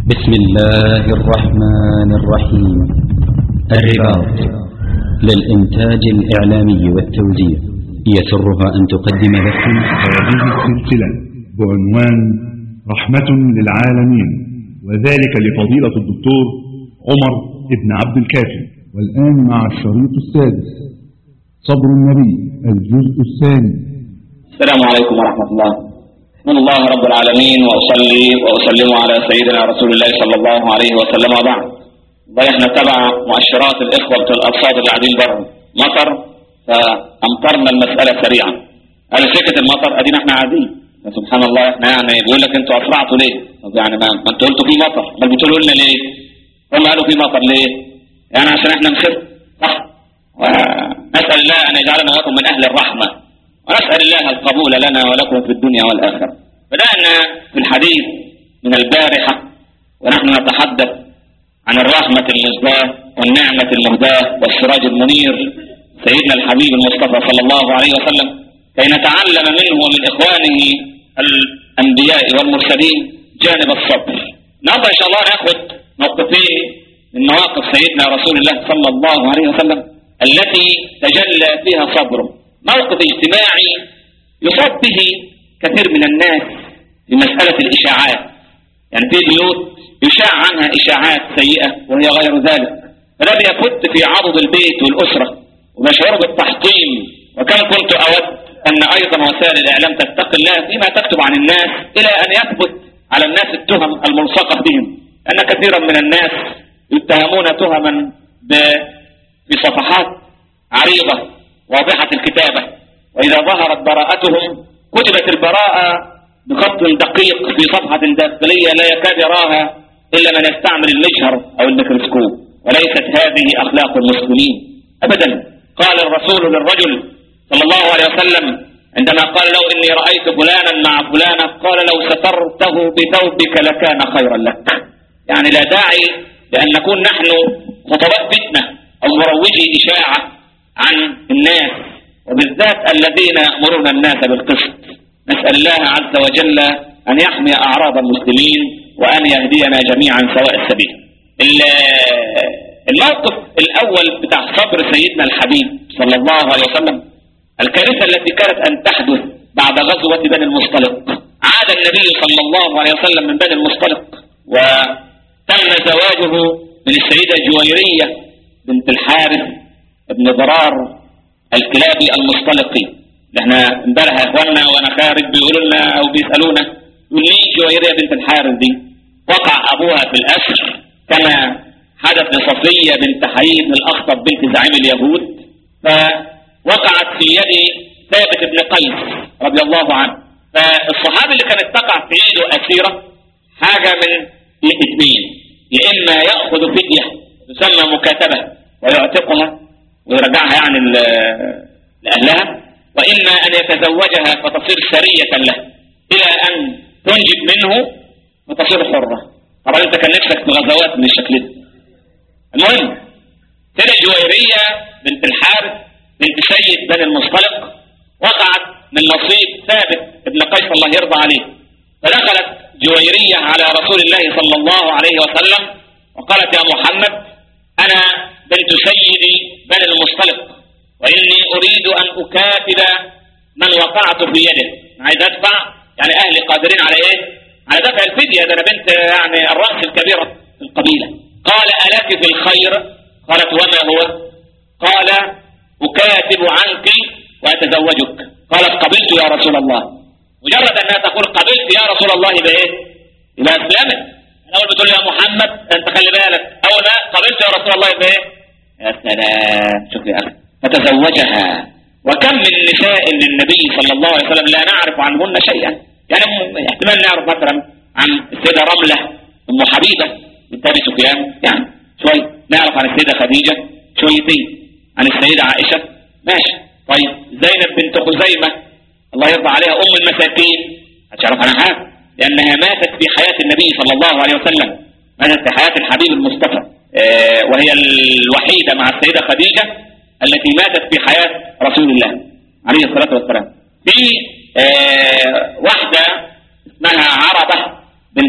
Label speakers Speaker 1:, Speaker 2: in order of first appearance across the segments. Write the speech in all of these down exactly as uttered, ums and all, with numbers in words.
Speaker 1: بسم الله الرحمن الرحيم. الرباط للإنتاج الإعلامي والتوزيع يسرها أن تقدم لكم
Speaker 2: هذه السلسلة بعنوان رحمة للعالمين، وذلك لفضيلة الدكتور عمر بن عبد الكافي. والآن مع الشريط السادس، صبر النبي، الجزء الثاني.
Speaker 3: السلام عليكم ورحمة الله. من الله رب العالمين، وأصلي وأسلم على سيدنا رسول الله صلى الله عليه وسلم. وبعد، ضيحنا تبع مؤشرات الإخوة الأرصاد اللي قاعدين بره مطر، فأمطرنا المسألة سريعا. قال سكت المطر، أدينا احنا قاعدين. سبحان الله، احنا يعني بيقول لك انتوا أسرعتوا ليه؟ طب يعني ما انتوا قلتوا في مطر، ما بتقولوا لنا ليه؟ هم قالوا في مطر ليه؟ يعني عشان احنا مسكت، صح؟ ونسأل الله أن يجعلنا وياكم من أهل الرحمة، ونسأل الله القبول لنا ولكم في الدنيا والآخرة. بدأنا في الحديث من البارحة ونحن نتحدث عن الرحمة المزداة والنعمة المهداة والسراج المنير سيدنا الحبيب المصطفى صلى الله عليه وسلم، كي نتعلم منه ومن إخوانه الأنبياء والمرسلين جانب الصبر. النهارده إن شاء الله نأخذ موقفين من مواقف سيدنا رسول الله صلى الله عليه وسلم التي تجلى فيها صبره. موقف اجتماعي يصاب به كثير من الناس في مسألة الإشاعات، يعني في بيوت يشاع عنها إشاعات سيئة وهي غير ذلك، فلم يفت في عضد البيت والأسرة ومشعور بالتحطيم. وكم كنت أود أن أيضا وسائل الإعلام تتقي الله فيما تكتب عن الناس، إلى أن يثبت على الناس التهم الملصقة بهم، أن كثيرا من الناس يتهمون تهما في صفحات عريضة واضحة الكتابة، وإذا ظهرت براءتهم كتبت البراءة بخط دقيق في صفحة داخلية لا يكاد يراها إلا من يستعمل المجهر أو الميكروسكوب. وليست هذه أخلاق المسلمين أبدا. قال الرسول للرجل صلى الله عليه وسلم عندما قال له إني رأيت فلانا مع فلانة، قال لو سترته بثوبك لكان خيرا لك. يعني لا داعي لأن نكون نحن خطباء فتنة أو مروجي إشاعة عن الناس، وبالذات الذين يأمرون الناس بالقسط. نسأل الله عز وجل أن يحمي أعراض المسلمين وأن يهدينا جميعا سواء السبيل. الموقف الأول بتاع صبر سيدنا الحبيب صلى الله عليه وسلم، الكارثة التي كانت أن تحدث بعد غزوة بني المصطلق. عاد النبي صلى الله عليه وسلم من بني المصطلق، وتم زواجه من السيدة جويرية بنت الحارث ابن ضرار الكلابي المصطلقي. احنا امبارح يا اخواننا وانا خارج بيقولوا لنا او بيسالونا مين جويرية بنت الحارث دي؟ وقع ابوها في الاسر كما حدث لصفية بنت حيي بن الاخطب بنت زعيم اليهود، فوقعت في يد ثابت بن قيس رضي الله عنه. فالصحابي اللي كانت تقع في يده اسيرة حاجة من الاثنين، يا اما ياخذ فدية تسمى مكاتبة ويعتقها ويرجعها يعني لأهلها، وإما أن يتزوجها فتصير سرية له إلى أن تنجب منه وتصير حرة. طبعا أنت كان نفسك في غزوات من الشكل ده. المهم سيدة جويرية بنت الحارث بنت سيد بني المصطلق وقعت من نصيب ثابت ابن قيس الله يرضى عليه، فدخلت جويرية على رسول الله صلى الله عليه وسلم وقالت يا محمد أنا بنت سيدي بني المصطلق، وإني أريد أن أكاتب من وقعت في يده. عايز أدفع، يعني أهلي قادرين على إيه؟ على دفع الفدية، ده أنا بنت يعني الرأس الكبيرة في القبيلة. قال ألك في الخير؟ قالت وما هو؟ قال أكاتب عنك وأتزوجك. قالت قبلت يا رسول الله. مجرد أنها تقول قبلت يا رسول الله بإيه؟ يبقى أسلمت. أول بتقول يا محمد أنت خلي بالك، أول ما قبلت يا رسول الله بإيه؟ يا سلام، شوف يا أخي، فتزوجها. وكم من نساء للنبي صلى الله عليه وسلم لا نعرف عنهن شيئا، يعني احتمال نعرف مثلا عن السيدة رملة أم حبيبة بنت أبي سفيان، يعني شوي نعرف عن السيدة خديجة شويتين، عن السيدة عائشة ماشي. طيب زينب بنت خزيمة الله يرضى عليها أم المساكين هتعرف عنها حاجة، لأنها ماتت في حياة النبي صلى الله عليه وسلم، ماتت في حياة الحبيب المصطفى، آه وهي الوحيدة مع السيدة خديجة التي ماتت في حياة رسول الله عليه الصلاة والسلام. في آه واحدة اسمها عربة بنت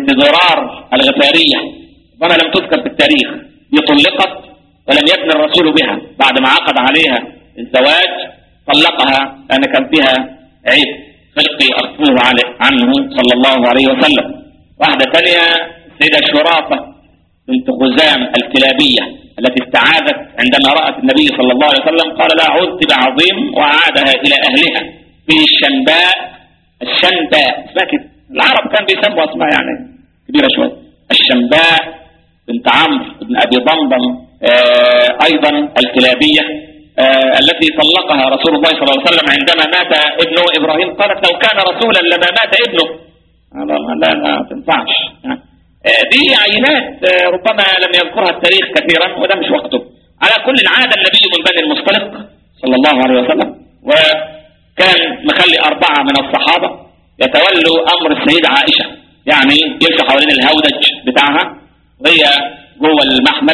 Speaker 3: بنت ضرار الغفارية، ربما لم تذكر في التاريخ، هي طلقت ولم يبني الرسول بها بعد ما عقد عليها الزواج، طلقها لأن كان فيها عيب خلقي أخفوه عنه صلى الله عليه وسلم. واحدة ثانية سيدة شرافة بنت خزام الكلابية التي استعاذت عندما رأت النبي صلى الله عليه وسلم، قال لا عذت بعظيم، وأعادها إلى أهلها في الشنباء. الشنباء اسمها كده، العرب كان بيسموا اسمها يعني كبيرة شوية. الشنباء بنت عمرو بن أبي ضمضم آه أيضا الكلابية آه التي طلقها رسول الله صلى الله عليه وسلم عندما مات ابنه إبراهيم، قالت لو كان رسولا لما مات ابنه. لا لا تنفعش. دي عينات ربما لم يذكرها التاريخ كثيرا وده مش وقته. على كل عادة النبي من بني المصطلق صلى الله عليه وسلم، وكان مخلي أربعة من الصحابة يتولوا أمر السيدة عائشة، يعني يمشي حوالين الهودج بتاعها وهي جوه المحمل،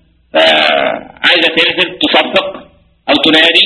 Speaker 3: عايزة تنزل تصفق أو تنادي،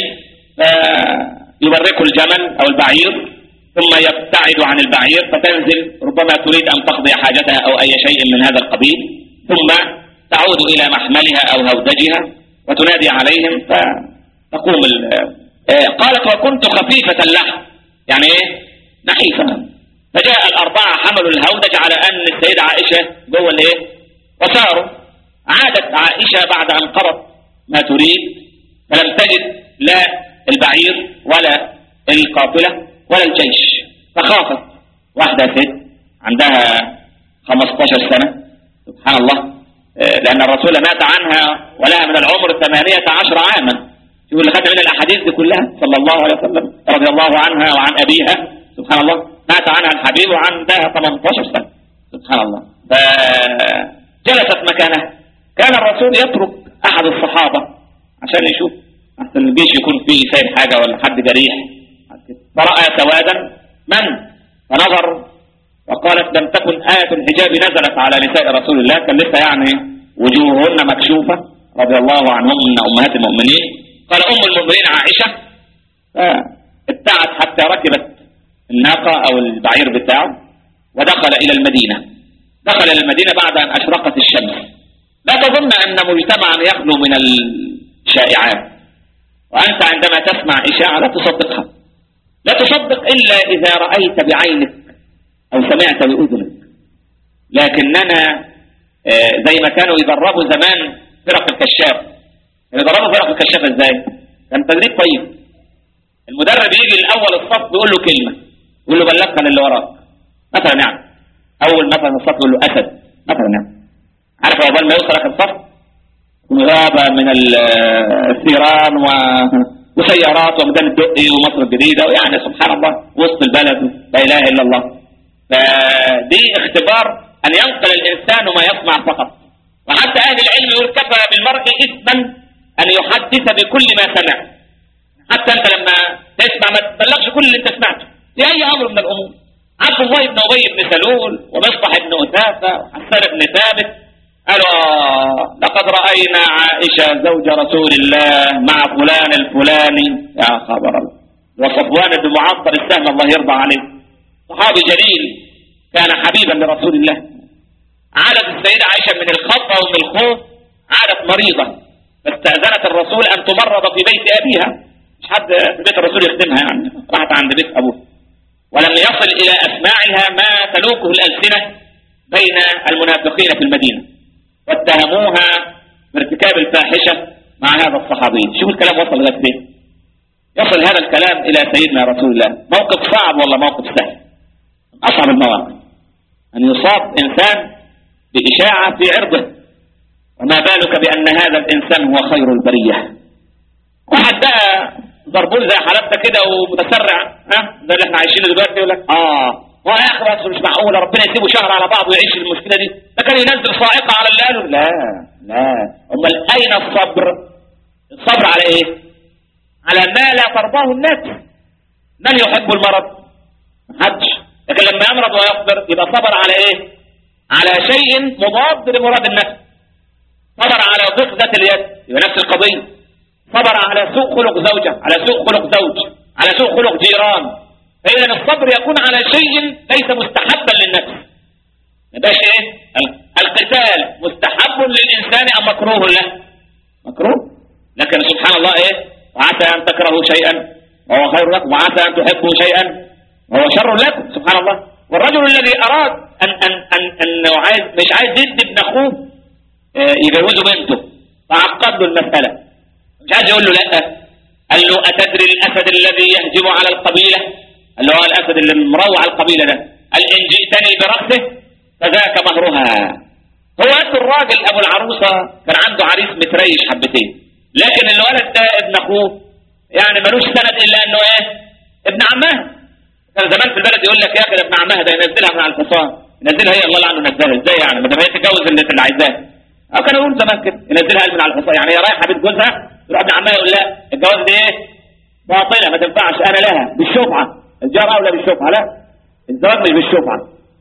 Speaker 3: يبركوا الجمل أو البعير ثم يبتعد عن البعير فتنزل، ربما تريد أن تقضي حاجتها أو أي شيء من هذا القبيل، ثم تعود إلى محملها أو هودجها وتنادي عليهم فتقوم. قالت وكنت خفيفة اللحم، يعني إيه؟ نحيفة. فجاء الأربعة حملوا الهودج على أن السيدة عائشة جوه الإيه؟ وساروا. عادت عائشة بعد أن قضت ما تريد فلم تجد لا البعير ولا القافلة ولا الجيش، فخافت. واحدة ست عندها خمستاشر سنة سبحان الله، لأن الرسول مات عنها ولها من العمر ثمانية عشر عاما. شوفوا اللي خدنا من الأحاديث دي كلها صلى الله عليه وسلم رضي الله عنها وعن أبيها سبحان الله، مات عنها الحبيب وعندها ثمانية عشر سنة سبحان الله. فجلست مكانها. كان الرسول يترك أحد الصحابة عشان يشوف أحسن الجيش يكون فيه سايب حاجة ولا حد جريح، فرأى سوادا من فنظر وقالت لم تكن آية الحجاب نزلت على نساء رسول الله، كان لسه يعني وجوههن مكشوفة رضي الله عنهم من أمهات المؤمنين. قال أم المؤمنين عائشة ابتعت حتى ركبت الناقة أو البعير بتاعه ودخل إلى المدينة. دخل إلى المدينة بعد أن أشرقت الشمس. لا تظن أن مجتمعا يخلو من الشائعات، وأنت عندما تسمع إشاعة لا تصدقها، لا تصدق إلا إذا رأيت بعينك أو سمعت بأذنك. لكننا زي ما كانوا يدربوا زمان فرق الكشاف. يدربوا فرق الكشاف إزاي؟ كان تدريب طيب. المدرب يجي الأول الصف يقول له كلمة، يقول له بلغت عن اللي وراك مثلا، يعني أول مثلا الصف يقول له أسد مثلا، يعني عارف قبل ما يوصل لك الصف غابة من الثيران و وسيارات وميدان الدقي ومصر الجديدة، ويعني سبحان الله وسط البلد لا إله إلا الله. فدي اختبار أن ينقل الإنسان ما يسمع فقط. وحتى أهل العلم يقول كفى بالمرء إثما أن يحدث بكل ما سمع. حتى أنت لما تسمع ما تبلغش كل اللي أنت سمعته في أي أمر من الأمور. عبد الله بن أبي بن سلول ومصطح بن أثاثة وحسان بن ثابت قالوا آه لقد رأينا عائشة زوج رسول الله مع فلان الفلاني، يا خبر الله. وصفوان بن معطل السهم الله يرضى عليه صحابي جليل كان حبيبا لرسول الله. عادت السيدة عائشة من الخطة ومن الخوف، عادت مريضة فاستأذنت الرسول أن تمرض في بيت أبيها، مش حد في بيت الرسول يخدمها، يعني راحت عند بيت أبوه. ولم يصل إلى أسماعها ما تلوكه الألسنة بين المنافقين في المدينة، واتهموها بارتكاب الفاحشة مع هذا الصحابي. شوف الكلام وصل لغاية فين. يصل هذا الكلام إلى سيدنا رسول الله. موقف صعب ولا موقف سهل؟ أصعب المواقف أن يصاب إنسان بإشاعة في عرضه، وما بالك بأن هذا الإنسان هو خير البرية. واحد بقى ضربون زي حالتنا كده ومتسرع، ها ده اللي احنا عايشينه دلوقتي، يقول لك اه هو يا اخي بس مش معقول ربنا يسيبه شهر على بعض ويعيش المشكله دي، ده كان ينزل صاعقه على اللي قاله. لا لا، امال اين الصبر؟ الصبر على ايه؟ على ما لا ترضاه النفس. من يحب المرض؟ محدش. لكن لما يمرض ويصبر يبقى صبر على ايه؟ على شيء مضاد لمراد النفس. صبر على ضيق ذات اليد يبقى نفس القضيه. صبر على سوء خلق زوجة، على سوء خلق زوج، على سوء خلق جيران. فإذا الصبر يكون على شيء ليس مستحبا للنفس. ده شيء. القتال مستحب للإنسان أم مكروه له؟ مكروه. لكن سبحان الله إيه؟ وعسى أن تكرهوا شيئا وهو خير لكم، وعسى أن تحبوا شيئا وهو شر لكم. سبحان الله. والرجل الذي أراد أن أن أن أنه عايز مش عايز يدي ابن أخوه يجوزه بنته، فعقد له المسألة، مش عايز يقول له لا، قال له أتدري الأسد الذي يهجم على القبيلة، اللي هو الأسد اللي مروع القبيلة ده، قال إن جئتني برأسه فذاك مهرها. هو أنت الراجل أبو العروسة كان عنده عريس متريش حبتين، لكن الولد ده ابن أخوه يعني ملوش سند إلا أنه إيه؟ ابن عمها. كان زمان في البلد يقول لك يا أخي ابن عمها ده ينزلها من على الحصان، ينزلها هي الله عنه نزلها ازاي يعني؟ ما دام هي تتجوز اللي اللي عايزاه. أو كانوا يقولوا زمان كده ينزلها من على الحصان، يعني هي رايحة بيت جوزها يروح ابن عمها يقول لا الجواز ده إيه؟ باطلة ما تنفعش، أنا لها بالشفعة، الجار أولى بالشفعة، لا الزواج مش بالشفعة.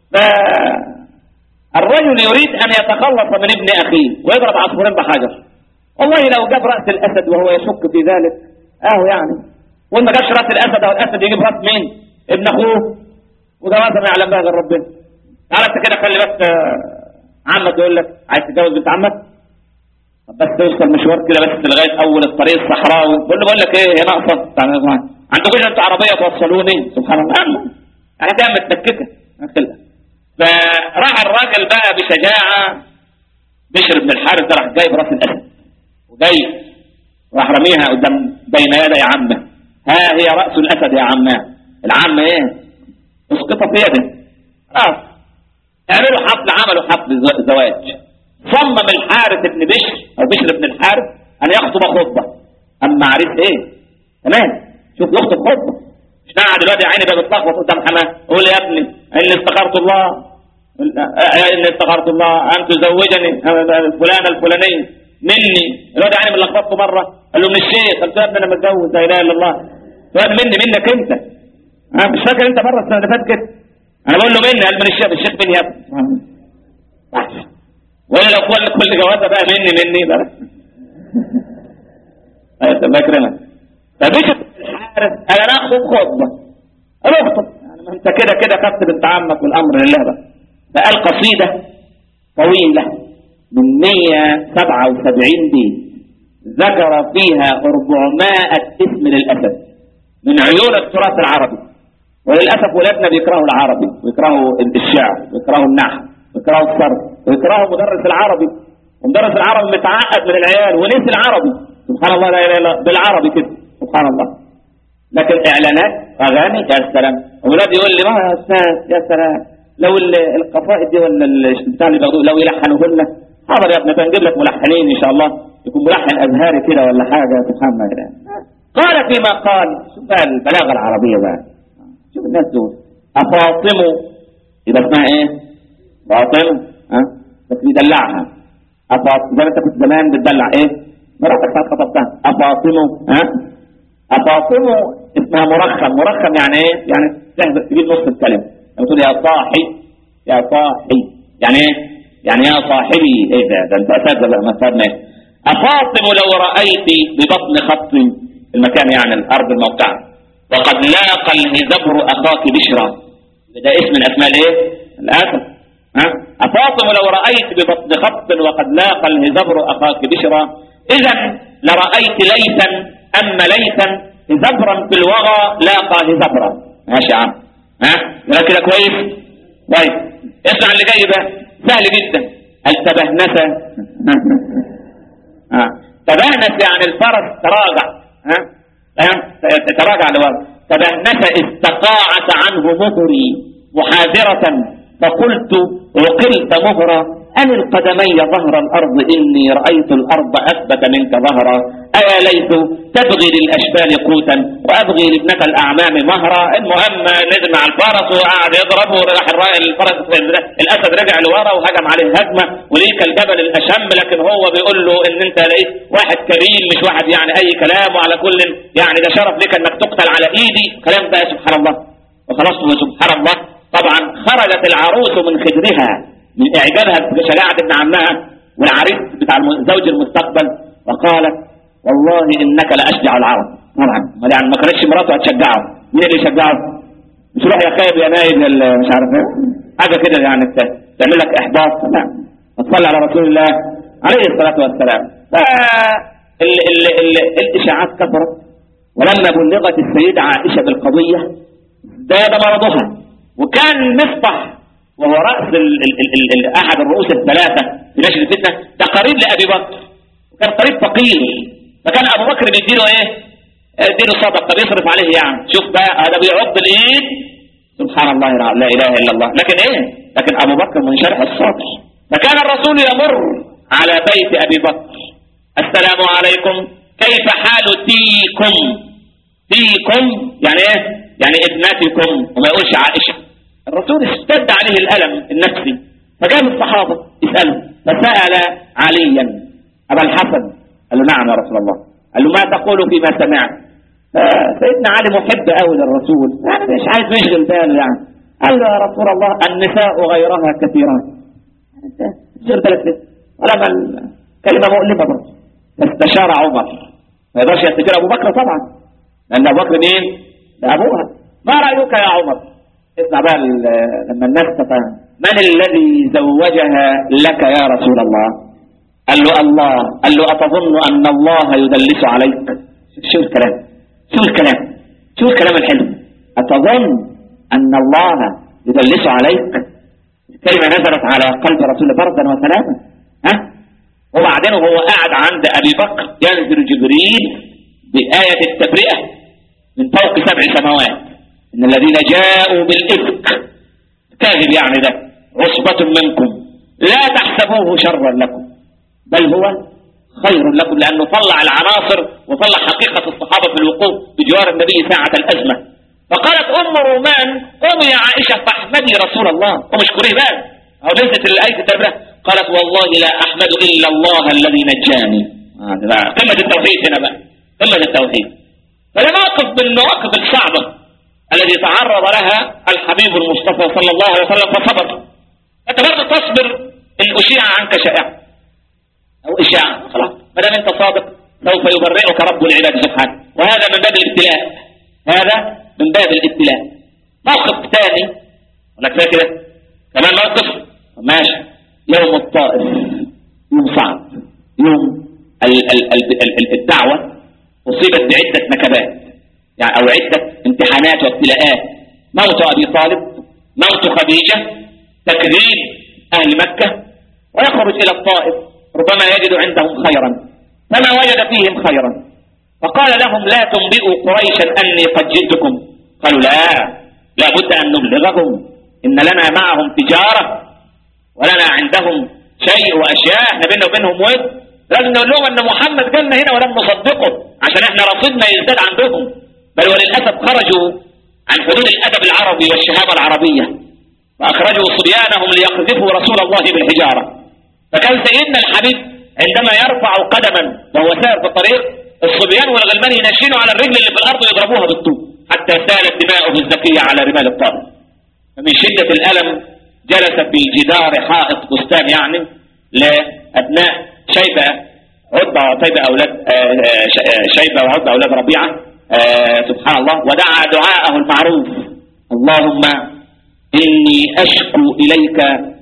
Speaker 3: فالرجل يريد أن يتخلص من ابن أخيه ويضرب عصفورين بحجر. والله لو جاب رأس الأسد وهو يشك في ذلك أهو يعني، وإن ما جابش رأس الأسد أو الأسد يجيب رأس مين؟ ابن أخوه، وجوازها ما يعلم بها غير ربنا. تعالى أنت كده خلي بس عمك يقول لك عايز تتجوز بنت عمك؟ طب بس توصل مشوار كده بس لغاية أول الطريق الصحراوي، بقول له بقول لك إيه هي ناقصة؟ عندكوش أنتوا عربية توصلوني؟ سبحان الله يعني ده متدككة أخلها. فراح الراجل بقى بشجاعة، بشر بن الحارث ده راح جايب راس الأسد وجاي راح رميها قدام بين يدي عمه، ها هي رأس الأسد يا عماه. العم ايه؟ اسقطها في يده. خلاص اعملوا حفل، عملوا حفل زواج. صمم الحارث بن بشر او بشر بن الحارث ان يخطب خطبة، اما عريس ايه؟ تمام شوف يخطب خطبة، مش قاعد دلوقتي عيني بقى بتلخبط قدام حماه، قول يا ابني اني استخرت الله اني استخرت الله ان تزوجني فلانة الفلانية مني. الواد عيني ملخبطته مرة قال له من الشيخ، قلت له يا ابني انا متجوز لا اله الا الله. الواد مني منك انت، ها مش فاكر انت مرة السنة اللي فاتت كده انا بقول له مني، قال من الشيخ، الشيخ مين يا ابني؟ ولا لو كل كل جوازه بقى مني مني بقى ايوه الله يكرمك. فبشر الحارث قال انا اخطب خطبه، انا اخطب يعني ما انت كده كده خدت بنت عمك والامر لله بقى. فقال قصيده طويله من مية وسبعة وسبعين بيت ذكر فيها أربعمائة اسم للاسد من عيون التراث العربي. وللاسف ولادنا بيكرهوا العربي ويكرهوا الشعر ويكرهوا النحو ويكرهوا الصرف ويكرهوا مدرس العربي، ومدرس العربي متعقد من العيال ونسي العربي. سبحان الله لا اله الا الله بالعربي كده سبحان الله. لكن اعلانات اغاني يا سلام، اولاد يقول لي ما يا استاذ يا سلام لو القصائد دي ولا بتاع اللي بياخدوه لو يلحنوهن. حاضر يا ابني بنجيب لك ملحنين ان شاء الله، يكون ملحن ازهري كده ولا حاجه. سبحان الله. قال فيما قال، شوف بقى البلاغه العربيه بقى، شوف الناس دول. أفاطم يبقى اسمها ايه؟ فاطمه ها بس بيدلعها. أفاطم زي ما انت كنت زمان بتدلع ايه؟ مراتك ساعات خطبتها أفاطم ها؟ أفاطم اسمها مرخم. مرخم يعني ايه؟ يعني تجيب نص الكلمه. لما تقول يا صاحي يا صاحي يعني ايه؟ يعني يا صاحبي ايه ده؟ ده انت اساتذه بقى مثلا. أفاطم لو رأيت ببطن خط المكان يعني الارض الموقعه وقد لاقى الهزبر اخاك بشرا، ده اسم من اسماء الايه؟ الاسد. ها؟ أفاطم لو رأيت ببطن خط وقد لاقى الهزبر اخاك بشرا اذا لرأيت ليثا اما ليثا هزبرا في الوغى لاقى هزبرا. ماشي يا عم ها؟ يبقى كده كويس؟ طيب اسمع اللي جاي بقى سهل جدا. التبهنس ها تبهنس يعني الفرس تراجع، ها تراجع لورا. تبهنس استقاعت عنه مهري محاذرة فقلت عقلت مهرا أن القدمي ظهر الأرض إني رأيت الأرض أثبت منك ظهرا أيا ليت تبغي للأشبال قوتا وأبغي لابنة الأعمام مهرا. المهم نزل مع الفرس وقعد يضربه، راح الفرس الأسد رجع لورا وهجم عليه هجمة وليك الجبل الأشم، لكن هو بيقول له إن أنت لقيت واحد كريم مش واحد يعني أي كلام، وعلى كل يعني ده شرف لك أنك تقتل على إيدي. كلام بقى سبحان الله. وخلاص سبحان الله. طبعا خرجت العروس من خدرها من إعجابها بشجاعة ابن عمها والعريس بتاع الزوج المستقبل، وقالت والله إنك لأشجع العرب. طبعا يعني ما كانتش مراته هتشجعه، مين اللي يشجعه؟ مش روح يا خايب يا نايب مش عارف ايه حاجة كده يعني. تعمل لك احباط. لا، تصلي على رسول الله عليه الصلاه والسلام. فالاشاعات كثرت، ولما بلغت السيده عائشه بالقضيه زاد مرضها. وكان مصطح وهو راس ال ال ال ال احد الرؤوس الثلاثه في نشر الفتنه، ده قريب لابي بكر، وكان قريب فقير، فكان ابو بكر بيديله ايه؟ اديله صدقه، بيصرف عليه يعني. شوف بقى، هذا بيعض الايد، سبحان الله لا اله الا الله. لكن ايه؟ لكن ابو بكر منشرح الصدر. فكان الرسول يمر على بيت ابي بكر، السلام عليكم، كيف حال تيكم؟ تيكم يعني ايه؟ يعني ابنتكم، وما يقولش عائشه. الرسول اشتد عليه الالم النفسي، فجاب الصحابه يسالوا، فسال عليا ابا الحسن، قال له نعم يا رسول الله. قال له ما تقول فيما سمعت؟ سيدنا علي محب قوي للرسول، يعني مش عايز يشغل باله يعني. قال له يا رسول الله النساء غيرها كثيرات، تشغل بالك ليه؟ ولما كلمه مؤلمه برضه. فاستشار عمر، ما يقدرش يستشير ابو بكر طبعا، لان ابو بكر مين؟ ده ابوها. ما رايك يا عمر؟ اسمع بقى لما الناس تفهم، من الذي زوجها لك يا رسول الله؟ قال له الله. قال له أتظن أن الله يدلس عليك؟ شو الكلام، شو الكلام، شو الكلام الحلو. أتظن أن الله يدلس عليك؟ الكلمة نزلت على قلب رسول بردا وسلاما. ها؟ وبعدين وهو قاعد عند أبي بكر ينزل جبريل بآية التبرئة من فوق سبع سماوات، إن الذين جاءوا بالإفك، كاذب يعني ده، عصبة منكم لا تحسبوه شرا لكم بل هو خير لكم، لأنه طلع العناصر وطلع حقيقة الصحابة في الوقوف بجوار النبي ساعة الأزمة. فقالت أم رومان قومي يا عائشة فاحمدي رسول الله ومشكريه بقى، أو نزلت الآية التبرئة، قالت والله لا أحمد إلا الله الذي نجاني. قمة التوحيد هنا بقى، قمة التوحيد. فده موقف من المواقف الصعبة الذي تعرض لها الحبيب المصطفى صلى الله عليه وسلم فصبر. أنت برضه تصبر إن أشيع عنك شائع أو إشاعة، خلاص ما دام أنت صادق سوف يبرئك رب العباد سبحانه. وهذا من باب الابتلاء، هذا من باب الابتلاء. موقف ثاني ولا كفايه كده؟ كمان موقف ماشي. يوم الطائف يوم صعب، يوم ال ال ال الدعوة أصيبت بعدة نكبات يعني أو عدة امتحانات وابتلاءات. موت أبي طالب، موت خديجة، تكذيب أهل مكة، ويخرج إلى الطائف ربما يجد عندهم خيرا فما وجد فيهم خيرا، فقال لهم لا تنبئوا قريشا أني قد جئتكم. قالوا لا لا بد أن نبلغهم، إن لنا معهم تجارة ولنا عندهم شيء وأشياء، احنا بيننا وبينهم ود، لازم نقول لهم أن محمد جالنا هنا ولم نصدقه عشان احنا رصيدنا يزداد عندهم. بل وللأسف خرجوا عن حدود الأدب العربي والشهامة العربية، فأخرجوا صبيانهم ليقذفوا رسول الله بالحجارة. فكان سيدنا الحبيب عندما يرفع قدما وهو سائر في الطريق، الصبيان والغلمان ينشنوا على الرجل اللي في الأرض ويضربوها بالطوب حتى سالت دماؤه الزكية على رمال الطائف. فمن شدة الألم جلس في جدار حائط بستان يعني لأبناء شيبة عتبة وعتيبة أولاد شيبة وعتبة أولاد ربيعة سبحان الله، ودعا دعاءه المعروف: اللهم إني أشكو إليك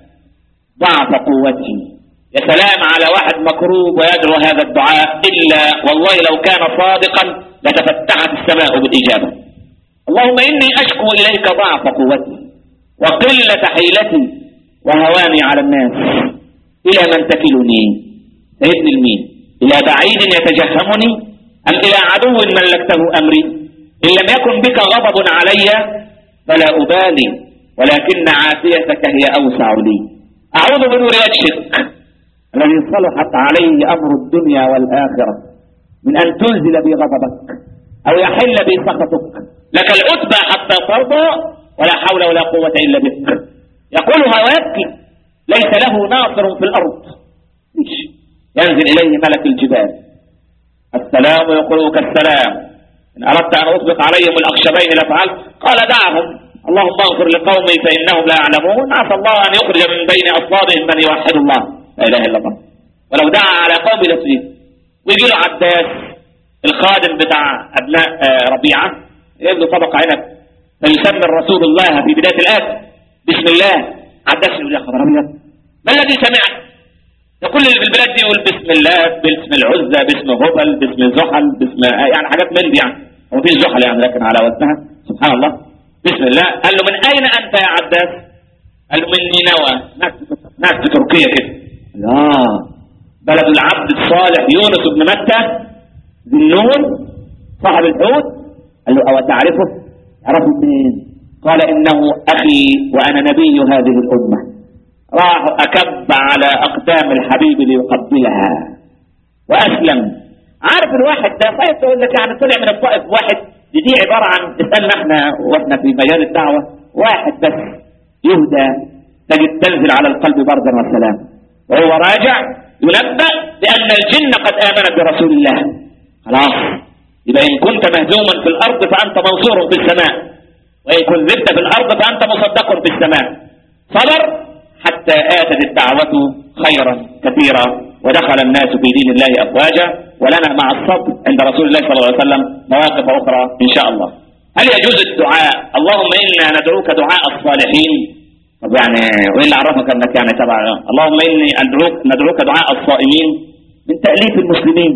Speaker 3: ضعف قوتي. يا سلام على واحد مكروب ويدعو هذا الدعاء، إلا والله لو كان صادقا لتفتحت السماء بالإجابة. اللهم إني أشكو إليك ضعف قوتي وقلة حيلتي وهواني على الناس، إلى من تكلني؟ سيدني المين؟ إلى بعيد يتجهمني أم إلى عدو ملكته أمري؟ إن لم يكن بك غضب علي فلا أبالي، ولكن عافيتك هي أوسع لي. أعوذ بنور وجهك الذي صلحت عليه أمر الدنيا والآخرة من أن تنزل بي غضبك أو يحل بي سخطك. لك العتبى حتى ترضى ولا حول ولا قوة إلا بك. يقولها ويبكي، ليس له ناصر في الأرض. ينزل إليه ملك الجبال: السلام يقولك السلام، إن أردت أن أطبق عليهم الأخشبين لفعلت. قال دعهم، اللهم اغفر لقومي فإنهم لا يعلمون، عسى الله أن يخرج من بين أصلابهم من يوحد الله، لا إله إلا الله. ولو دعا على قوم لسجد. ويجي له عباس الخادم بتاع أبناء ربيعة، يجيب له طبق عنب فيسمي رسول الله في بداية الآية بسم الله، عداس يقول يا خبر ابيض ما الذي سمعت؟ كل اللي في البلاد دي يقول بسم الله، باسم العزى، باسم هبل، باسم زحل، باسم يعني حاجات من دي يعني، هو في زحل يعني لكن على وزنها سبحان الله. بسم الله. قال له من اين انت يا عداس؟ قال له من نينوى، ناس ناس في تركيا كده. اه بلد العبد الصالح يونس بن متى ذي النون صاحب الحوت. قال له او تعرفه؟ عرفه منين؟ قال انه اخي وانا نبي هذه الامه. راح اكب على اقدام الحبيب ليقبلها واسلم. عارف الواحد ده طيب تقول لك يعني طلع من الطائف واحد، دي عباره عن اسالنا احنا واحنا في مجال الدعوه واحد بس يهدى تجد تنزل على القلب بردا والسلام، وهو راجع ينبأ بان الجن قد امنت برسول الله. خلاص يبقى ان كنت مهزوما في الارض فانت منصور في السماء، وان كذبت في الارض فانت مصدق في السماء. صبر حتى آتت الدعوة خيرا كثيرا ودخل الناس في دين الله أفواجا. ولنا مع الصبر عند رسول الله صلى الله عليه وسلم مواقف أخرى إن شاء الله. هل يجوز الدعاء اللهم إنا ندعوك دعاء الصالحين؟ طب يعني وإيه اللي عرفك أنك يعني تبع اللهم إني أدعوك ندعوك دعاء الصائمين؟ من تأليف المسلمين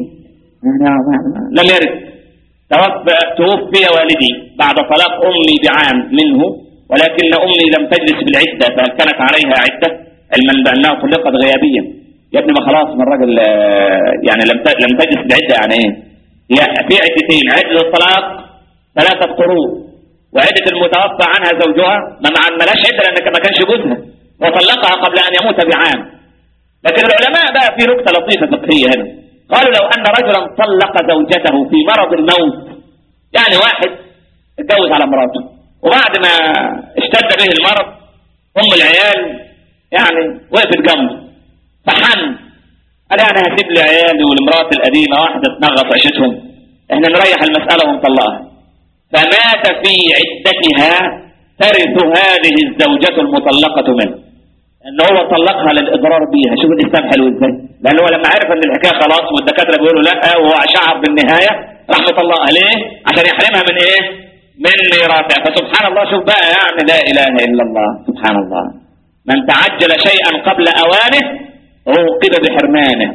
Speaker 3: لم يرد. توفى توفي والدي بعد طلاق أمي بعام منه، ولكن أمي لم تجلس بالعدة، فهل كانت عليها عدة؟ علما بأنها طلقت غيابيا. يا ابني ما خلاص من الراجل يعني لم لم تجلس بالعدة يعني ايه؟ هي في عدتين، عدة الطلاق ثلاثة قروء، وعدة المتوفى عنها زوجها ما مع ملاش عدة لأنك ما كانش جوزها وطلقها قبل أن يموت بعام. لكن العلماء بقى في نكتة لطيفة فقهية هنا، قالوا لو أن رجلا طلق زوجته في مرض الموت، يعني واحد اتجوز على مراته وبعد ما اشتد به المرض ام العيال يعني وقفت جنبه فحن، قال يعني هسيب لي عيالي والمرات القديمه واحده تنغص عيشتهم، احنا نريح المساله ونطلقها. فمات في عدتها ترث هذه الزوجه المطلقه منه، ان هو طلقها للاضرار بيها. شوف الاسلام حلو ازاي، لان هو لما عرف ان الحكايه خلاص والدكاتره بيقولوا لا وهو شعر بالنهايه راح مطلقها. ليه؟ عشان يحرمها من ايه؟ من ميراثها. فسبحان الله شوف بقى يعني لا اله الا الله سبحان الله. من تعجل شيئا قبل اوانه عوقب بحرمانه.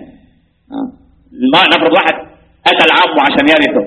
Speaker 3: ما نفرض واحد قتل عمه عشان يرثه،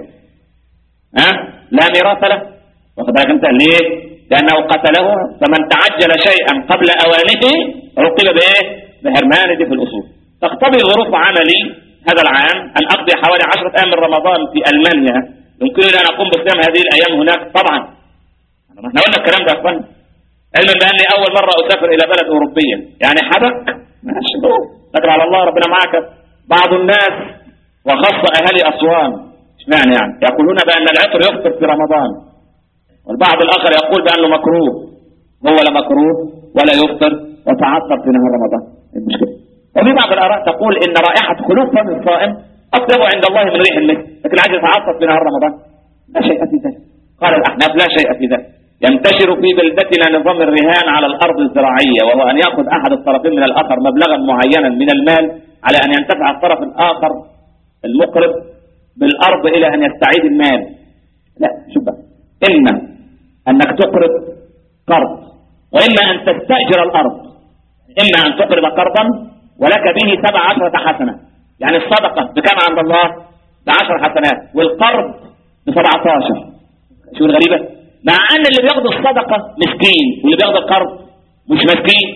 Speaker 3: ها لا ميراث له، واخد بالك انت ليه؟ لانه قتله. فمن تعجل شيئا قبل اوانه عوقب بايه؟ بحرمانه في الاصول. تقتضي ظروف عملي هذا العام ان اقضي حوالي عشرة ايام من رمضان في المانيا، يمكنني ان اقوم بصيام هذه الايام هناك طبعا. احنا قلنا الكلام ده يا اخوان، علما باني اول مره اسافر الى بلد اوروبيه يعني حبك ماشي لكن على الله ربنا معك. بعض الناس وخاصه اهالي اسوان اشمعنى يعني يقولون بان العطر يفطر في رمضان، والبعض الاخر يقول بانه مكروه. هو لا مكروه ولا يفطر وتعطر في نهار رمضان، المشكله. وفي بعض الاراء تقول ان رائحه خلوف فم الصائم اطيب عند الله من ريح المسك، لكن عايز يتعطر في نهار رمضان لا شيء في ذلك. قال الاحناف لا شيء في ذلك. ينتشر في بلدتنا نظام الرهان على الارض الزراعيه، وهو ان ياخذ احد الطرفين من الاخر مبلغا معينا من المال على ان ينتفع الطرف الاخر المقرض بالارض الى ان يستعيد المال. لا شوف بقى، اما انك تقرض قرض واما ان تستاجر الارض. اما ان تقرض قرضا ولك به سبع عشرة حسنه، يعني الصدقه بكم عند الله؟ بعشر حسنات، والقرض بسبعة عشر. شو الغريبه؟ مع ان اللي بياخد الصدقه مسكين واللي بياخد القرض مش مسكين،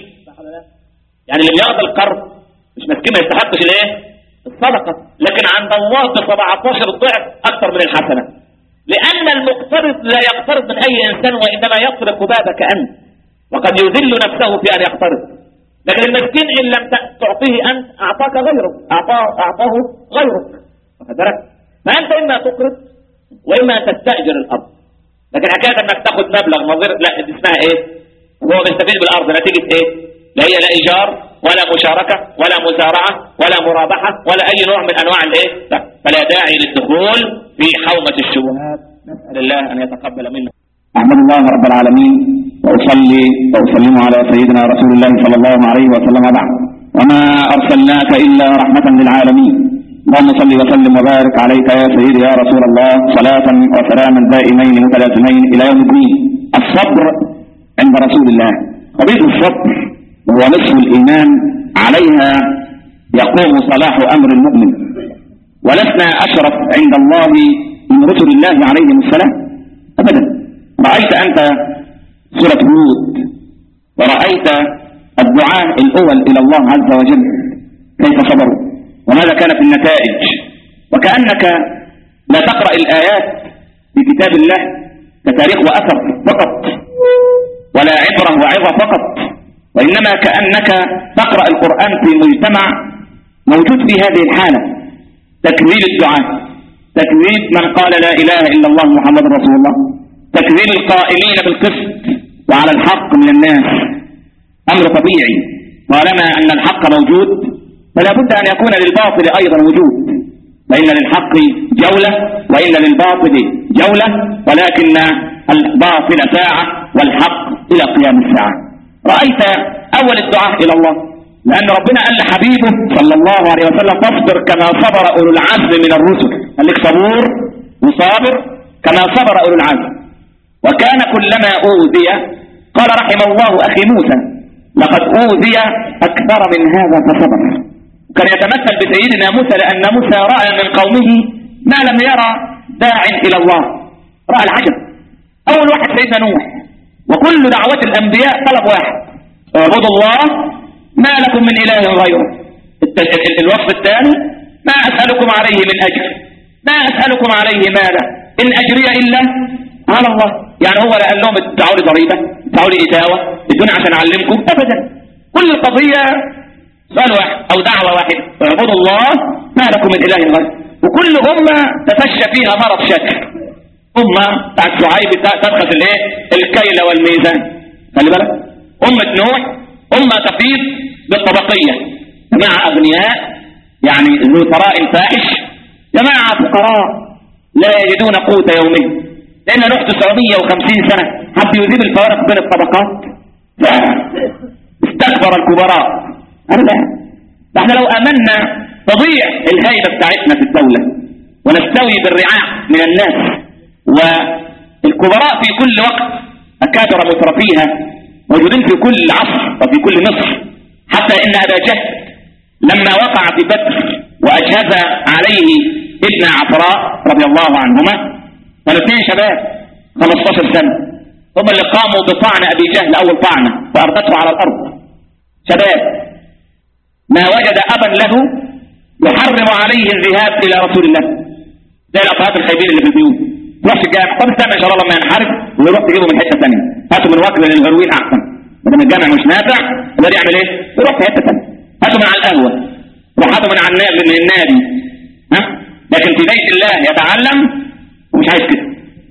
Speaker 3: يعني اللي بياخد القرض مش مسكين ما يستحقش الايه؟ الصدقه، لكن عند الله ب سبعة عشر ضعف اكثر من الحسنه، لان المقترض لا يقترض من اي انسان وانما يطرق بابك انت، وقد يذل نفسه في ان يقترض. لكن المسكين ان لم تعطيه انت اعطاك غيره، اعطاه اعطاه غيرك، واخد بالك؟ فانت اما تقرض واما تستاجر الارض. لكن حكايه انك تاخد مبلغ نظير لا دي اسمها ايه؟ هو بيستفيد بالارض نتيجه ايه؟ لا هي لا ايجار ولا مشاركه ولا مزارعه ولا مرابحه ولا اي نوع من انواع الايه؟ لا. فلا داعي للدخول في حومه الشبهات. نسال الله ان يتقبل منا.
Speaker 4: احمد الله رب العالمين واصلي واسلم على سيدنا رسول الله صلى الله عليه وسلم بعد. وما ارسلناك الا رحمه للعالمين. اللهم صل وسلم وبارك عليك يا سيدي يا رسول الله صلاة وسلاما دائمين متلازمين إلى يوم الدين. الصبر عند رسول الله. قضية الصبر وهو نصف الإيمان، عليها يقوم صلاح أمر المؤمن. ولسنا أشرف عند الله من رسل الله عليهم السلام أبدا. رأيت أنت سورة هود، ورأيت الدعاء الأول إلى الله عز وجل كيف صبروا وماذا كانت النتائج. وكأنك لا تقرأ الآيات في كتاب الله كتاريخ وأثر فقط، ولا عبرة وعظة فقط، وإنما كأنك تقرأ القرآن في مجتمع موجود في هذه الحالة: تكذيب الدعاء، تكذيب من قال لا إله إلا الله محمد رسول الله، تكذيب القائمين بالقسط وعلى الحق من الناس. أمر طبيعي طالما أن الحق موجود فلا بد أن يكون للباطل أيضا وجود، فإن للحق جولة وإن للباطل جولة، ولكن الباطل ساعة والحق إلى قيام الساعة. رأيت أول الدعاء إلى الله، لأن ربنا قال لحبيبه صلى الله عليه وسلم: فاصبر كما صبر أولو العزم من الرسل. قال لك صبور وصابر كما صبر أولو العزم. وكان كلما أوذي قال رحم الله أخي موسى: لقد أوذي أكثر من هذا فصبر. كان يتمثل بسيدنا موسى، لأن موسى رأى من قومه ما لم يرى داع إلى الله، رأى العجب. أول واحد سيدنا نوح، وكل دعوات الأنبياء طلب واحد: اعبدوا الله ما لكم من إله غيره. الوصف الثاني: ما أسألكم عليه من أجر، ما أسألكم عليه مالا، إن أجري إلا على الله. يعني هو لا قال لهم ادعوا لي ضريبة، ادعوا لي إتاوة، ادوني عشان أعلمكم، أبدا. كل القضية سؤال واحد أو دعوة واحدة: اعبدوا الله ما لكم من إله غيره. وكل أمة تفشى فيها مرض شكل. أمة بتاعت شعيب تبخس الايه؟ الكيل والميزان. خلي بالك، أمة نوح أمة تفيض بالطبقية، جماعة أغنياء يعني ذو ثراء فاحش، جماعة فقراء لا يجدون قوت يومهم، لأن نوح تسعمية وخمسين سنة حب يذيب الفوارق بين الطبقات، استكبر الكبراء. قال لا، احنا لو آمنا تضيع الهيبة بتاعتنا في الدولة ونستوي بالرعاع من الناس. والكبراء في كل وقت أكابر مترفيها موجودين في كل عصر وفي كل مصر، حتى إن أبا جهل لما وقع في بدر وأجهز عليه ابن عفراء رضي الله عنهما، كانوا اثنين شباب خمسة عشر سنة، هم اللي قاموا بطعن أبي جهل أول طعنة فأردته على الأرض. شباب ما وجد أبا له يحرم عليه الذهاب إلى رسول الله، زي الأطهات الخيبين اللي في البيوت. تروح الجامع، طب استنى إن شاء الله لما ينحرف ويروح تجيبه من حتة ثانية، هاتوا من وكل للغروين أحسن، بدل الجامع مش نافع يقدر يعمل إيه؟ يروح في حتة ثانية، هاتوا من على القهوة، روح هاتوا من على النادي من النادي، ها؟ لكن في بيت الله يتعلم ومش عايز كده.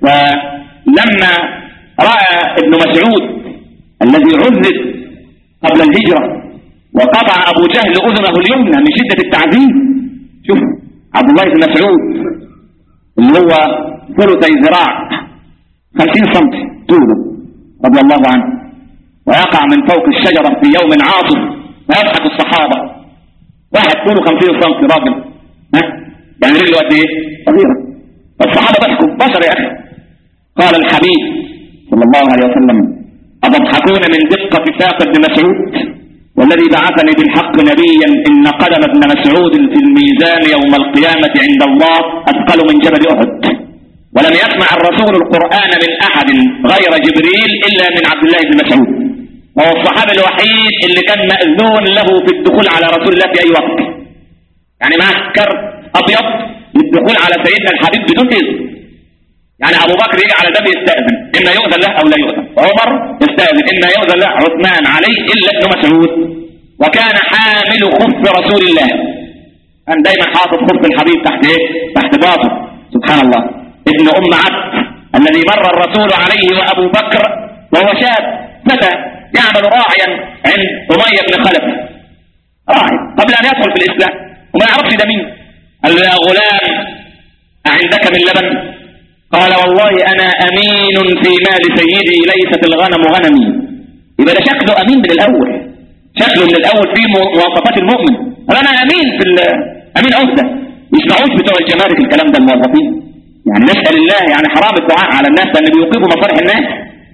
Speaker 4: فلما رأى ابن مسعود الذي عذب قبل الهجرة وقطع أبو جهل أذنه اليمنى من شدة التعذيب، شوف عبد الله بن مسعود اللي هو ثلثي ذراع خمسين سنتي طوله رضي الله عنه، ويقع من فوق الشجرة في يوم عاصف ويضحك الصحابة. واحد طوله خمسين سنتي راجل، ها يعني رجله قد ايه؟ صغيرة. فالصحابة ضحكوا، بشر يا أخي. قال الحبيب صلى الله عليه وسلم: أتضحكون من دقة ساق ابن مسعود؟ والذي بعثني بالحق نبيا إن قدم ابن مسعود في الميزان يوم القيامة عند الله أثقل من جبل أحد. ولم يسمع الرسول القرآن من أحد غير جبريل إلا من عبد الله بن مسعود، وهو الصحابي الوحيد اللي كان مأذون له في الدخول على رسول الله في أي وقت. يعني معه كرت أبيض للدخول على سيدنا الحبيب بدون إذن. يعني أبو بكر يجي على ده يستأذن، إما يؤذن له أو لا يؤذن. عمر يستأذن، إما يؤذن له. عثمان عليه إلا ابن مسعود. وكان حامل خف رسول الله، كان دايما حاطط خف الحبيب تحت إيه؟ تحت باطه. سبحان الله. ابن أم عبد الذي مر الرسول عليه وأبو بكر وهو شاب فتى يعمل راعيا عند أمية بن خلف، راعي قبل أن يدخل في الإسلام وما يعرفش ده مين. قال له: يا غلام أعندك من لبن؟ قال: والله أنا أمين في مال سيدي، ليست الغنم غنمي. يبقى ده شكله أمين من الأول، شكله من الأول فيه مواصفات المؤمن. قال: أنا أمين في أمين عهدة. يسمعوش بتوع الجمارك الكلام ده الموظفين، يعني نسأل الله، يعني حرام الدعاء على الناس لأن بيوقفوا مصالح الناس.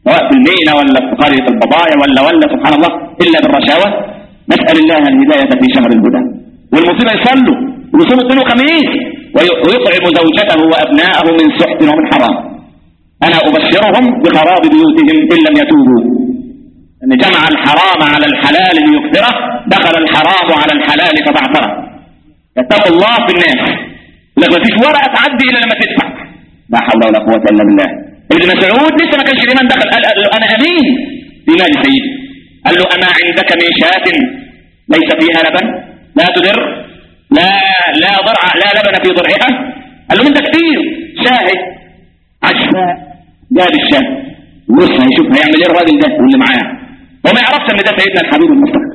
Speaker 4: سواء في المينا ولا في قرية البضائع ولا ولا سبحان الله إلا بالرشاوة. نسأل الله الهداية في شهر الهدى. والمسلمين يصلوا ويصوموا اثنين وخميس ويطعم زوجته وأبناءه من سحت ومن حرام. أنا أبشرهم بخراب بيوتهم إن لم يتوبوا. أن جمع الحرام على الحلال ليكثره، دخل الحرام على الحلال فبعثره. اتقوا الله في الناس، لما فيش ورقة تعدي إلا لما تدفع. لا حول ولا قوة إلا بالله. ابن مسعود لسه ما كانش الإيمان دخل، قال, قال له أنا أمين في مال سيدي. قال له أما عندك من شاة ليس فيها لبن لا تدر لا لا ضرع لا لبن في ضرعها؟ قال له من ده كتير شاهد عشفاء. جاب الشاه بص هيشوف هيعمل ايه الراجل ده واللي معاه، وما يعرفش ان ده سيدنا الحبيب المصطفى.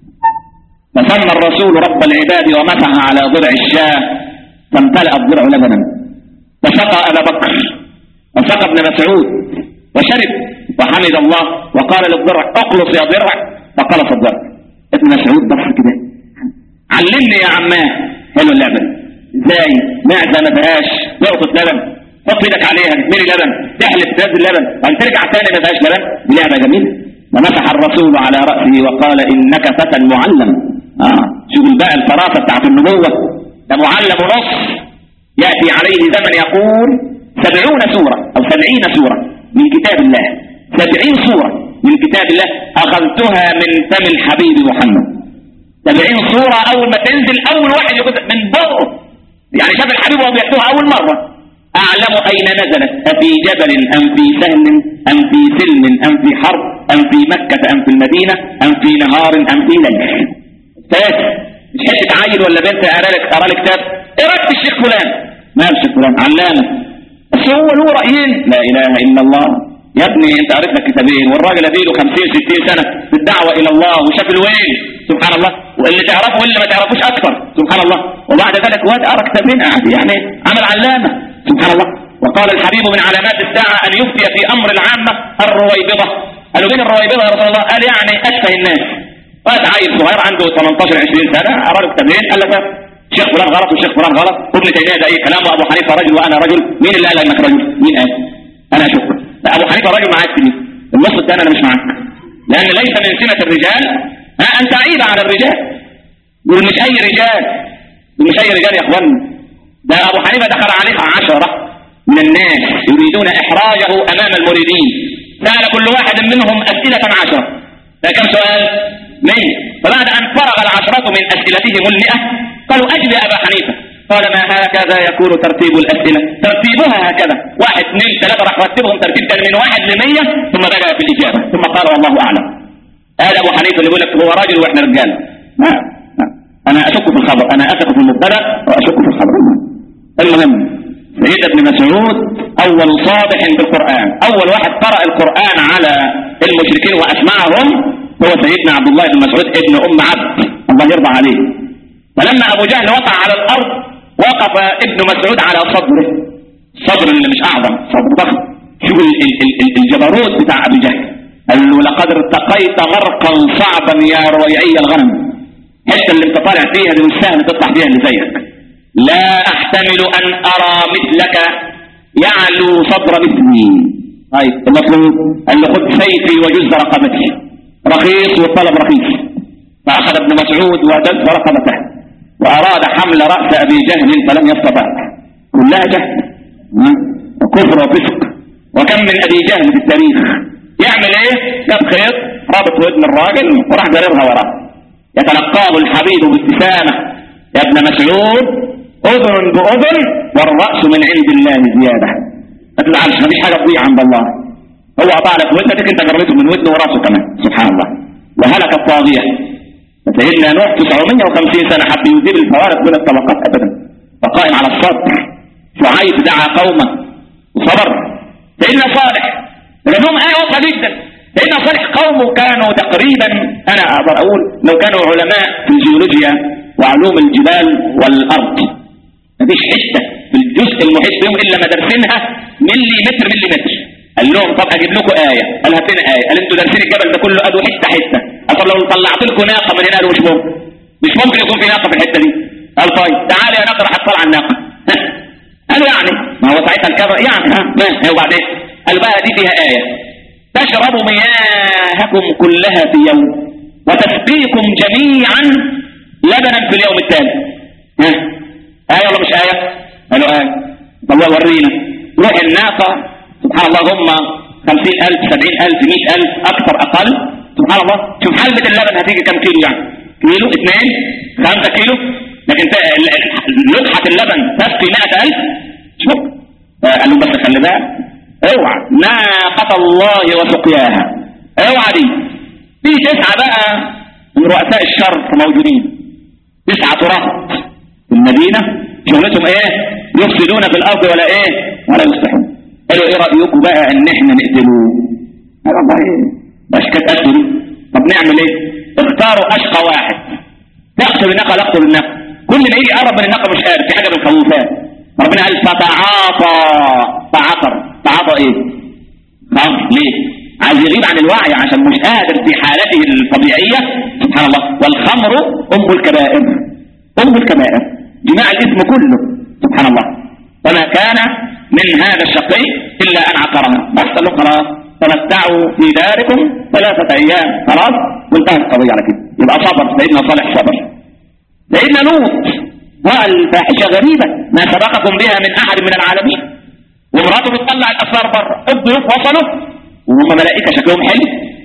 Speaker 4: فسمى الرسول رب العباد ومسح على ضرع الشاه فامتلأ الضرع لبنا. فسقى أبا بكر وسقى ابن مسعود وشرب وحمد الله وقال للضرع اقلص يا ضرع فقلص الضرع. ابن مسعود بص كده علمني يا عماه. حلو اللبن ازاي؟ معزه ما فيهاش نقطه لبن حط ايدك عليها تملي لبن تحلف تنزل لبن وان ترجع تاني ما فيهاش لبن. دي لعبه جميله. فمسح الرسول على راسه وقال انك فتى معلم. اه شوف بقى الفراسه بتاعت النبوه، ده معلم ونص. ياتي عليه زمن يقول سبعون سوره او سبعين سوره من كتاب الله، سبعين سوره من كتاب الله اخذتها من فم الحبيب محمد. سبعين سوره اول ما تنزل اول واحد يقول من بره، يعني شاف الحبيب وهو بيحكوها اول مره. أعلم أين نزلت، أفي جبل أم في سهل أم في سلم أم في حرب أم في مكة أم في المدينة أم في نهار أم في ليل. ثلاث مش حتة عيل ولا بنت أقرأ لك أقرأ لك كتاب إيه رأيك في الشيخ فلان؟ ما الشيخ فلان علامة بس هو له رأيين. لا إله إلا الله يا ابني أنت قريت لك كتابين والراجل أديله خمسين ستين سنة في الدعوة إلى الله وشاف الويل سبحان الله، واللي تعرفه واللي ما تعرفوش أكثر سبحان الله، وبعد ذلك واد أرى كتابين قاعد يعني عمل علامة سبحان الله. وقال الحبيب من علامات الساعة أن يفتي في أمر العامة الرويبضة. قالوا مين الرويبضة يا رسول الله؟ قال يعني أشبه الناس. واد عيل صغير عنده ثمانية عشر عشرين سنة أرى له كتابين قال لك الشيخ فلان غلط والشيخ فلان غلط، ابن تيمية ده أي كلام، وأبو حنيفة رجل وأنا رجل. مين اللي قال إنك رجل؟ مين قال؟ أنا أشوف لا أبو حنيفة رجل معاك في دي، النص الثاني أنا مش معاك، لأن ليس من سمة الرجال ها أن تعيب على الرجال. دول مش أي رجال، دول مش أي رجال يا إخواننا. ده أبو حنيفة دخل عليه عشرة من الناس يريدون إحراجه أمام المريدين، سأل كل واحد منهم أسئلة عشرة. ده كم سؤال؟ مية. فبعد أن فرغ العشرة من أسئلتهم المئة قالوا أجب يا أبا حنيفة. قال ما هكذا يكون ترتيب الأسئلة، ترتيبها هكذا واحد اثنين ثلاثة، راح رتبهم ترتيب كان من واحد لمية ثم بدأ في الإجابة ثم قال والله أعلم. هذا أبو حنيفة اللي يقول لك هو راجل وإحنا رجال. ما أنا أشك في الخبر، أنا أثق في المبتدأ وأشك في الخبر. المهم سيد ابن مسعود أول صابح بالقرآن، أول واحد قرأ القرآن على المشركين وأسمعهم هو سيدنا عبد الله بن مسعود ابن أم عبد الله يرضى عليه. فلما أبو جهل وقع على الأرض وقف ابن مسعود على صدره، صدر اللي مش أعظم صدر ضخم. شوف الجبروت بتاع أبو جهل. قال له لقد ارتقيت غرقا صعبا يا رويعي الغنم. حتى اللي انت طالع فيها دي مش سهل تطلع فيها اللي زيك. لا أحتمل أن أرى مثلك يعلو صدر مثلي. طيب المطلوب قال له خذ سيفي وجز رقبتي، رخيص والطلب رخيص. فأخذ ابن مسعود وجز رقبته وأراد حمل رأس أبي جهل فلم يستطع. كلها جهل وكفر وفسق. وكم من أبي جهل في التاريخ يعمل ايه؟ جاب خيط رابط ودن الراجل وراح جررها وراه. يتلقاه الحبيب بابتسامة يا ابن مسعود أذن بأذن والرأس من عند الله زيادة. ما تزعلش مفيش حاجة تضيع عند الله. هو قطع لك ودنك انت جربته من ودنه وراسه كمان سبحان الله. وهلك الطاغية. فسيدنا نوح تسعمائة وخمسين سنة حب يذيب الفوارق بين الطبقات أبدا، فقائم على الصبر. شعيب دعا قومه وصبر. سيدنا صالح لهم آية واضحة جدا. سيدنا صالح قومه كانوا تقريبا أنا أقدر أقول لو كانوا علماء في الجيولوجيا وعلوم الجبال والأرض، مفيش حتة في الجزء المحيط بهم إلا ما درسينها ملي متر ملي متر. قال لهم طب أجيب لكم آية. قال هاتين آية. قال انتوا دارسين الجبل ده كله قالوا حتة حتة. طب لو طلعت لكم ناقة من هنا قالوا مش ممكن، مش ممكن يكون في ناقة في الحتة دي. قال طيب تعالى يا ناقة راح تطلع الناقة. قالوا يعني ما هو ساعتها الكبر يعني ها ما وبعدين قال بقى دي فيها آية. تشرب مياهكم كلها في يوم وتسقيكم جميعا لبنا في اليوم التالي. ها آية ولا مش آية؟ قالوا آية. طب ورينا. روح الناقة سبحان الله هم خمسين ألف سبعين ألف مئة ألف أكثر أقل سبحان الله. شوف حلبة اللبن هتيجي كم كيلو يعني؟ كيلو اثنين خمسة كيلو. لكن لقحة اللبن تسقي مئة ألف. شوف قالوا بس خلي بالك اوعى ناقة الله وسقياها اوعى دي. في تسعة بقى من رؤساء الشر موجودين تسعة رهط في المدينة شغلتهم ايه؟ يفسدون في الارض ولا ايه؟ ولا يصلحون. قالوا ايه رأيكم بقى ان احنا نقتلوه؟ قال الله ايه؟ باش كتقتلوا. طب نعمل ايه؟ اختاروا اشقى واحد تقتل الناقة لا اقتل الناقة. كل ما يجي يقرب من الناقة مش قادر في حاجة من الخوفات. ربنا قال فتعاطى تعاطر تعاطى ايه؟ خمر. ليه؟ عايز يغيب عن الوعي عشان مش قادر في حالته الطبيعية سبحان الله. والخمر ام الكبائر ام الكبائر جماع الاسم كله سبحان الله. فما كان من هذا الشقي الا ان عقرها. بس له خلاص تمتعوا في داركم ثلاثة ايام خلاص وانتهت القضية على كده. يبقى صبر سيدنا صالح صبر. سيدنا لوط والفاحشة غريبة ما سبقكم بها من احد من العالمين. ومراته بتطلع الاسرار بره. الضيوف وصلوا وهم ملائكة شكلهم حلو.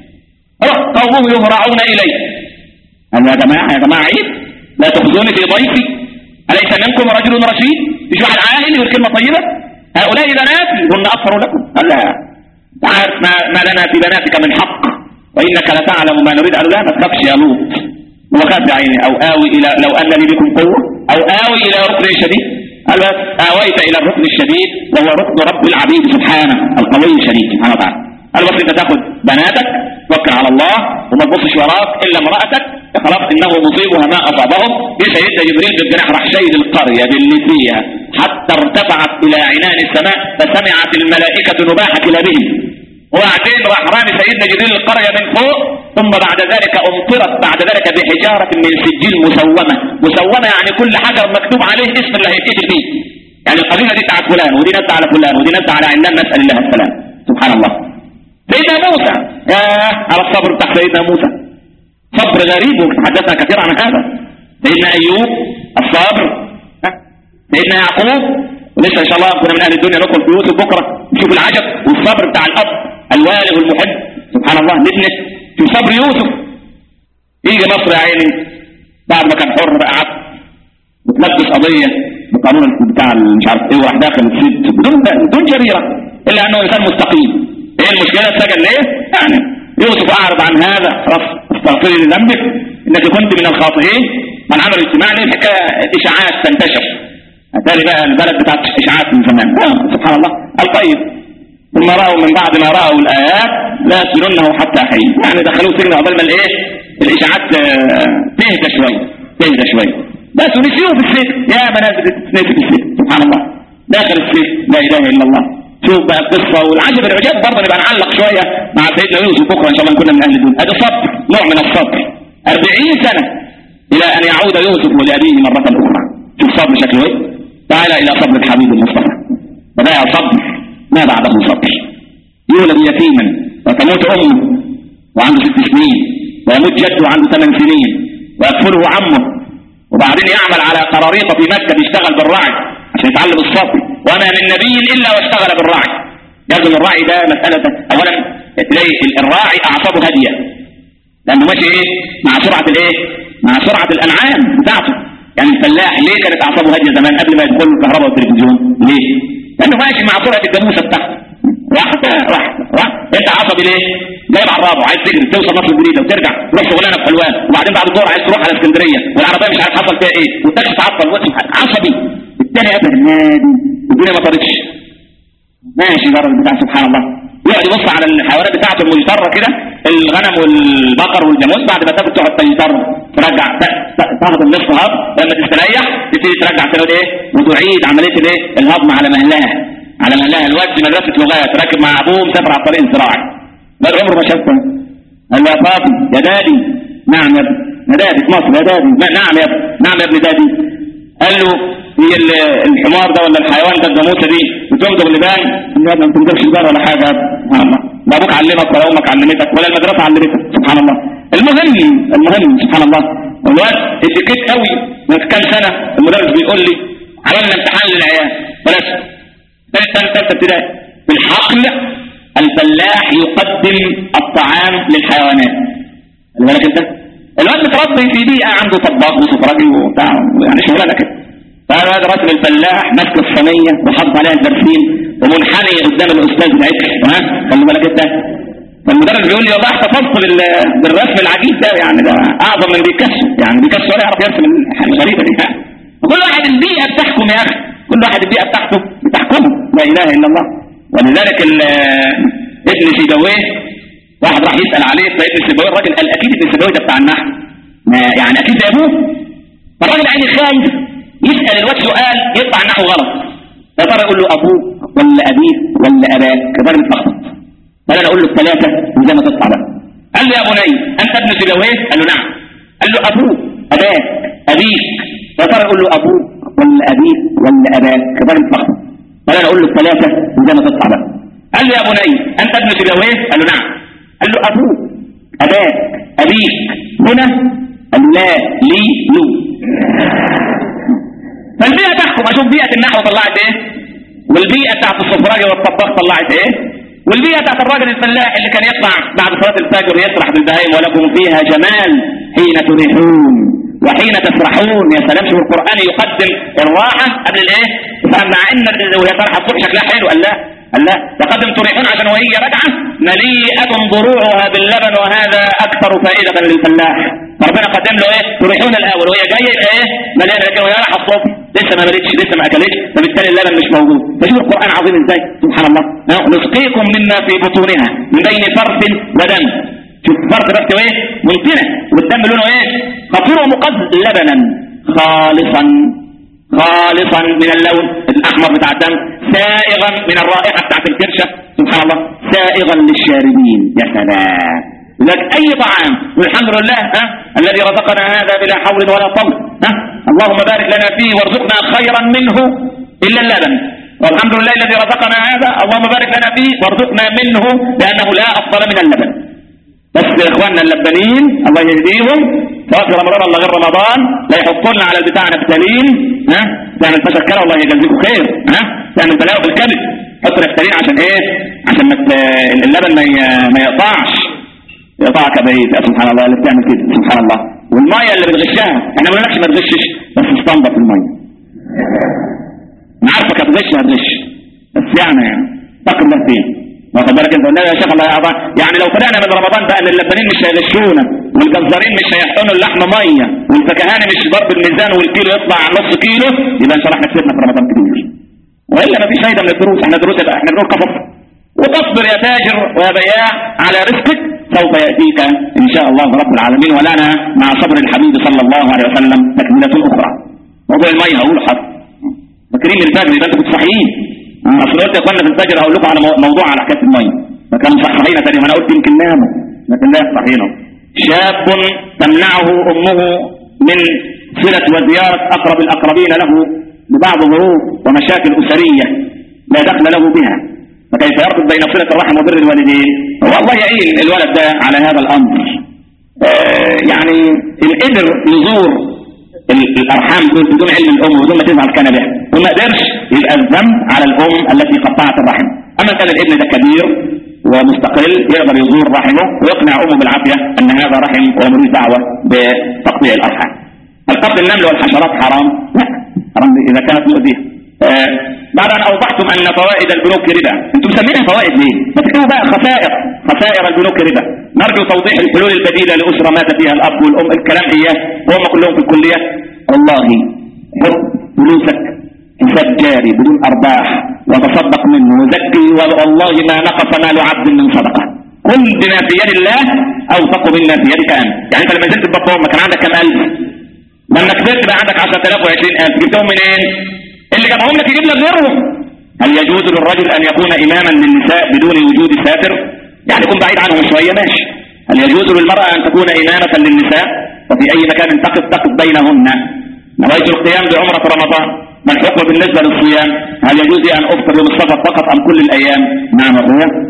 Speaker 4: قوموا يهرعون اليه. قالوا يا جماعة يا جماعة عيب لا تخزوني في ضيفي أليس منكم رجل رشيد يجوع العاهل يقول كلمة طيبة. هؤلاء بناتي هن أطهر لكم. قال لها تعرف ما, ما لنا في بناتك من حق وإنك لتعلم ما نريد. قالوا لا ما تخافش يا لوط. وخاف يا عيني أو آوي إلى لو أن لي بكم قوة أو آوي إلى ركن شديد. قال بس آويت إلى الركن الشديد وهو ركن رب العبيد سبحانه القوي الشديد سبحانه وتعالى. قال بس أنت تاخد بناتك توكل على الله وما تبصش وراك إلا امرأتك خلاص إنه مصيبها ما أصابهم. في سيدنا جبريل بالجناح راح شيد القرية باللي فيها حتى ارتفعت إلى عنان السماء فسمعت الملائكة نباح كلابهم. وبعدين راح رامي سيدنا جبريل القرية من فوق ثم بعد ذلك أمطرت بعد ذلك بحجارة من سجيل مسومة. مسومة يعني كل حجر مكتوب عليه اسم اللي هيتقتل فيه. يعني القبيلة دي بتاعت فلان ودي ناس على فلان ودي ناس على علان نسأل الله السلام سبحان الله. سيدنا موسى ياه على الصبر بتاع سيدنا موسى صبر غريب وتحدثنا كثيرا عن هذا. سيدنا أيوب الصبر. سيدنا يعقوب ولسه إن شاء الله كنا من أهل الدنيا ندخل في يوسف بكرة نشوف العجب والصبر بتاع الأب الوالد والمحب سبحان الله لابنه. في صبر يوسف يجي مصر يا عيني بعد ما كان حر بقى عبد وتلبس قضية بقانون بتاع مش عارف ايه وراح داخل السجن بدون بدون جريرة إلا أنه إنسان مستقيم. ايه المشكلة اتسجن ليه؟ يعني يوسف أعرض عن هذا خلاص استغفري لذنبك انك كنت من الخاطئين. من عمل اجتماع ليه الحكاية اشاعات تنتشر. هتالي بقى البلد بتاعت اشاعات من زمان آه سبحان الله. الطيب ثم رأوا من بعد ما رأوا الآيات لا يسجنونه حتى حين. يعني دخلوه سجن قبل ما الايه الاشاعات تهدى شوية تهدى شوية بس ونسيوه في السجن. يا منازل تتنسي في السجن سبحان الله. داخل السجن لا اله الا الله. شوف بقى القصة والعجب العجاب برضه نبقى نعلق شوية مع سيدنا يوسف بكرة إن شاء الله كنا من أهل الدنيا. هذا صبر نوع من الصبر أربعين سنة إلى أن يعود يوسف لأبيه مرة أخرى. شوف صبر شكله إيه. تعال إلى صبر الحبيب المصطفى. بدأ صبر ما بعده صبر. يولد يتيما وتموت أمه وعنده ست سنين ويموت جده عنده ثمان سنين ويكفله عمه وبعدين يعمل على قراريطة في مكة بيشتغل بالرعي عشان يتعلم الصبر. وما من نبي إلا واشتغل بالراعي. يبدو ان الراعي ده مسألة اولا تلاقي الراعي اعصابه هادية لانه ماشي ايه مع سرعة الايه مع سرعة الانعام بتاعته. يعني الفلاح ليه كانت اعصابه هادية زمان قبل ما يدخل الكهرباء والتلفزيون؟ ليه؟ لانه ماشي مع سرعة الجاموسة بتاعته. واحدة واحدة واحدة. انت عصبي ليه؟ جايب عرابه عايز تجري توصل مصر الجديدة وترجع تروح شغلانة في حلوان وبعدين بعد الظهر عايز تروح على اسكندرية والعربية مش عارف حصل فيها ايه والتاكسي تعطل عصبي. الثاني قبل النادي الدنيا ما طارتش ماشي بره البتاع سبحان الله. يقعد يبص على الحيوانات بتاعته المجترة كده الغنم والبقر والجاموس بعد ما تاكل تقعد تجتر ترجع تاخد النصف هضم لما تستريح تبتدي ترجع تاني ايه وتعيد عمليه الايه الهضم على مهلها على مهلها. الواد مدرسه لغات راكب مع ابوه مسافر على الطريق الزراعي بل عمره ما شافه. قال له يا فاطم يا دادي. نعم يا ابني. يا دادي في مصر يا دادي. نعم يا ابني. نعم يا ابني دادي. قال له هي الحمار ده ولا الحيوان ده الجاموسه دي بتنضغ لبان؟ قال له ما بتنضغش لبان ولا حاجه. سبحان الله. لا ابوك علمك ولا امك علمتك ولا المدرسه علمتك. سبحان الله. المهم المهم سبحان الله الواد اتكيت قوي من كام سنه المدرس بيقول لي عملنا امتحان للعيال بلاش ثالثه ثالثه ابتدائي في الحقل الفلاح يقدم الطعام للحيوانات. خلي بالك انت الواد متربي في بيئه عنده طباخ وسفراجي وبتاع يعني شغلانه كده. فهذا راجل الفلاح ماسك الصينيه وحاطط عليها البرسيم ومنحني قدام الاستاذ العكس. ها خلي بالك انت. فالمدرس بيقول لي والله احتفظت بالرسم العجيب ده يعني ده اعظم من بيكاسو يعني بيكاسو ولا يعرف يرسم الحاجه الغريبه دي. وكل واحد البيئه بتحكم يا اخي كل واحد البيئه بتاعته بتحكمه لا اله الا الله. ولذلك ابن سيبويه واحد راح يسال عليه فابن سيبويه الراجل قال اكيد ابن سيبويه ده بتاع النحو يعني اكيد ده ابوه. فالراجل عيني خايف يسال الواد سؤال يطلع النحو غلط يا ترى يقول له ابوه ولا ابيه ولا اباك كبار متلخبط. قال انا اقول له الثلاثه وزي ما تطلع بقى. قال له يا بني انت ابن سيبويه؟ قال له نعم. قال له ابوه اباك ابيك يا ترى يقول له ابوه ولا ابيه ولا اباك كبار متلخبط. قال انا اقول له الثلاثه وزي ما تطلع بقى. قال له يا بني انت ابن سيبويه؟ قال له نعم. قال له ابوه اباك ابيك هنا؟ قال له لا لي له. فالبيئه تحكم. اشوف بيئه النحو طلعت ايه والبيئه بتاعت السفراجي والطباخ طلعت ايه والبيئه بتاعت الراجل الفلاح اللي كان يطلع بعد صلاه الفجر يسرح بالبهائم ولكم فيها جمال حين تريحون وحين تسرحون. يا سلام شوف القران يقدم الراحه قبل الايه. مع ان وهي طرحه الصبح شكلها حلو قال لا قال لا تقدم تريحون عشان وهي راجعه مليئه ضروعها باللبن وهذا اكثر فائده للفلاح. فربنا قدم له ايه تريحون الاول وهي جايه يبقى ايه مليئه لكن وهي رايحه الصبح لسه ما ملتش لسه ما اكلتش فبالتالي اللبن مش موجود. فشوف القران عظيم ازاي سبحان الله. نسقيكم مما في بطونها من بين فرث ودم. شوف فرث بس ايه منتنه والدم لونه ايه خطير ومقز لبنا خالصا خالصا من اللون الاحمر بتاع الدم سائغا من الرائحه بتاعت الكرشه سبحان الله سائغا للشاربين. يا سلام لك اي طعام والحمد لله ها الذي رزقنا هذا بلا حول ولا قوه. ها اللهم بارك لنا فيه وارزقنا خيرا منه الا اللبن. والحمد لله الذي رزقنا هذا اللهم بارك لنا فيه وارزقنا منه لانه لا افضل من اللبن. بس اخواننا اللبنين الله يهديهم سواء في رمضان ولا غير رمضان لا يحطوا لنا على البتاع نفتالين. ها تعمل فشكره والله يجزيكم خير. ها تعمل بلاوي في الكبد حط نفتالين عشان ايه عشان اللبن ما ما يقطعش يقطعك بعيد. سبحان الله اللي بتعمل كده سبحان الله. والميه اللي بتغشها احنا ما بنقولكش ما تغشش بس استنضف الميه. انا عارفك هتغش هتغش بس يعني فكر ده فين واخد بالك انت. والنبي يا شيخ الله يرضى يعني لو طلعنا من رمضان بقى ان اللبنانيين مش هيغشونا والجزارين مش هيحقنوا اللحم ميه والفكهاني مش ضرب الميزان والكيلو يطلع نص كيلو يبقى ان شاء الله احنا كسبنا في رمضان كتير. والا ما فيش فايده من الدروس. احنا دروس بقى احنا بنقول كفر وتصبر يا تاجر ويا بياع على رزقك سوف ياتيك ان شاء الله رب العالمين. ولنا مع صبر الحبيب صلى الله عليه وسلم تكمله اخرى. موضوع الميه هقول حد فاكرين الفجر يبقى انتوا كنتوا صحيين. اصل قلت يا اخوانا في الفجر هقول لكم على موضوع على حكايه الميه فكانوا صحيين تاني ما انا قلت يمكن ناموا لكن لا صحيين. شاب تمنعه امه من صله وزياره اقرب الاقربين له ببعض ظروف ومشاكل اسريه لا دخل له بها فكيف يربط بين صله الرحم وبر الوالدين. والله يعين الولد ده على هذا الامر. آه يعني ان قدر يزور الارحام دول بدون علم الام وبدون ما تزعل كان بها وما قدرش يبقى الذنب على الام التي قطعت الرحم. اما كان الابن ده كبير ومستقل يقدر يزور رحمه ويقنع امه بالعافيه ان هذا رحم وملوش دعوه بتقطيع الارحام. هل قتل النمل والحشرات حرام؟ لا حرام اذا كانت مؤذيه. آه بعد ان اوضحتم ان فوائد البنوك ربا انتم مسمينها فوائد ليه؟ ما تكتبوا بقى خسائر خسائر البنوك ربا. نرجو توضيح الحلول البديله لاسره مات فيها الاب والام الكلام اياه وهم كلهم في الكليه. والله حط فلوسك حساب جاري بدون ارباح وتصدق منه وزكي والله ما نقص مال عبد من صدقه. قل بما في يد الله اوثق مما في يدك انت. يعني انت لما نزلت البطن كان عندك كم الف لما كبرت بقى عندك عشرة آلاف وعشرين ألف جبتهم منين؟ اللي جابهم لك يجيب لك غيرهم. هل يجوز للرجل ان يكون اماما للنساء بدون وجود ساتر؟ يعني يكون بعيد عنهم شويه ماشي. هل يجوز للمراه ان تكون امامه للنساء وفي اي مكان تقف تقف بينهن؟ نويت القيام بعمره رمضان ما الحكم بالنسبه للصيام؟ هل يجوز ان افطر يوم السبت فقط ام كل الايام؟ نعم اخويا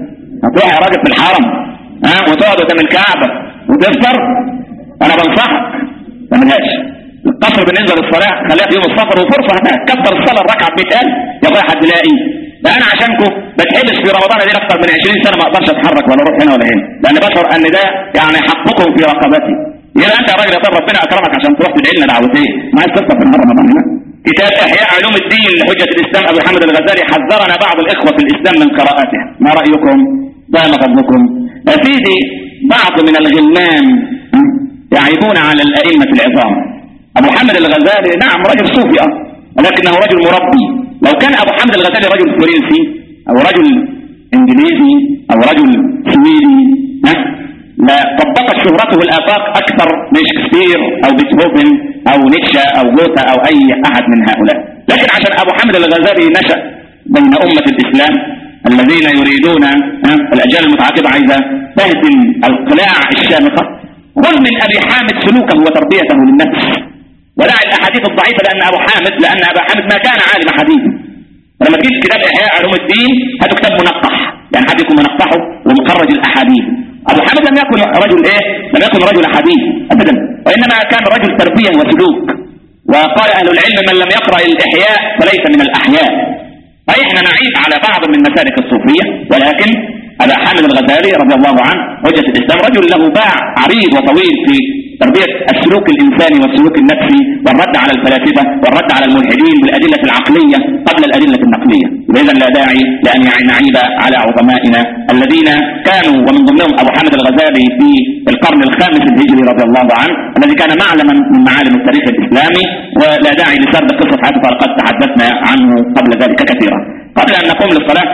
Speaker 4: هتروح يا راجل في الحرم ها وتقعد قدام الكعبه وتفطر؟ انا بنصحك ما تعملهاش. القصر بالنسبه للصلاه خليها في يوم السفر وفرصه هناك كبر الصلاه الركعه ب مئة ألف يا اخويا حد لاقي. ده انا عشانكم بتحبس في رمضان دي اكثر من عشرين سنه ما اقدرش اتحرك ولا اروح هنا ولا هنا، لان بشعر ان ده يعني حقكم في رقبتي. يبقى انت يا راجل يا طب ربنا اكرمك عشان تروح تدعي لنا دعوتين، ما عايز تفطر في نهار رمضان هنا. كتاب احياء علوم الدين لحجه الاسلام ابو حامد الغزالي حذرنا بعض الاخوه في الاسلام من قراءته، ما رايكم؟ دام فضلكم. يا سيدي بعض من الغلمان يعيبون على الائمه العظام. ابو حامد الغزالي نعم رجل صوفي اه ولكنه رجل مربي. لو كان ابو حامد الغزالي رجل فرنسي او رجل انجليزي او رجل سويدي ها لا طبقت شهرته الافاق اكثر من شكسبير او بيتهوفن او نيتشه او جوتا او اي احد من هؤلاء. لكن عشان ابو حامد الغزالي نشأ بين امة الاسلام الذين يريدون الاجيال المتعاقبة عايزة تهدم القلاع الشامخة، خذ من ابي حامد سلوكه وتربيته للنفس ودع الاحاديث الضعيفة لان ابو حامد لان ابا حامد ما كان عالم حديث. لما تجيب كتاب احياء علوم الدين هاتوا كتاب منقح، يعني حد يكون منقحه ومخرج الاحاديث. ابو حامد لم يكن رجل ايه؟ لم يكن رجل حديث ابدا، وانما كان رجل تربية وسلوك. وقال اهل العلم من لم يقرأ الاحياء فليس من الاحياء. فاحنا نعيب على بعض من مسالك الصوفية، ولكن ابا حامد الغزالي رضي الله عنه حجة الاسلام رجل له باع عريض وطويل في تربية السلوك الانساني والسلوك النفسي والرد على الفلاسفة والرد على الملحدين بالادلة العقلية قبل الادلة النقلية. اذا لا داعي لان نعيب على عظمائنا الذين كانوا، ومن ضمنهم ابو حامد الغزالي في القرن الخامس الهجري رضي الله عنه الذي كان معلما من معالم التاريخ الاسلامي، ولا داعي لسرد قصة حياته فقد تحدثنا عنه قبل ذلك كثيرا. قبل ان نقوم للصلاة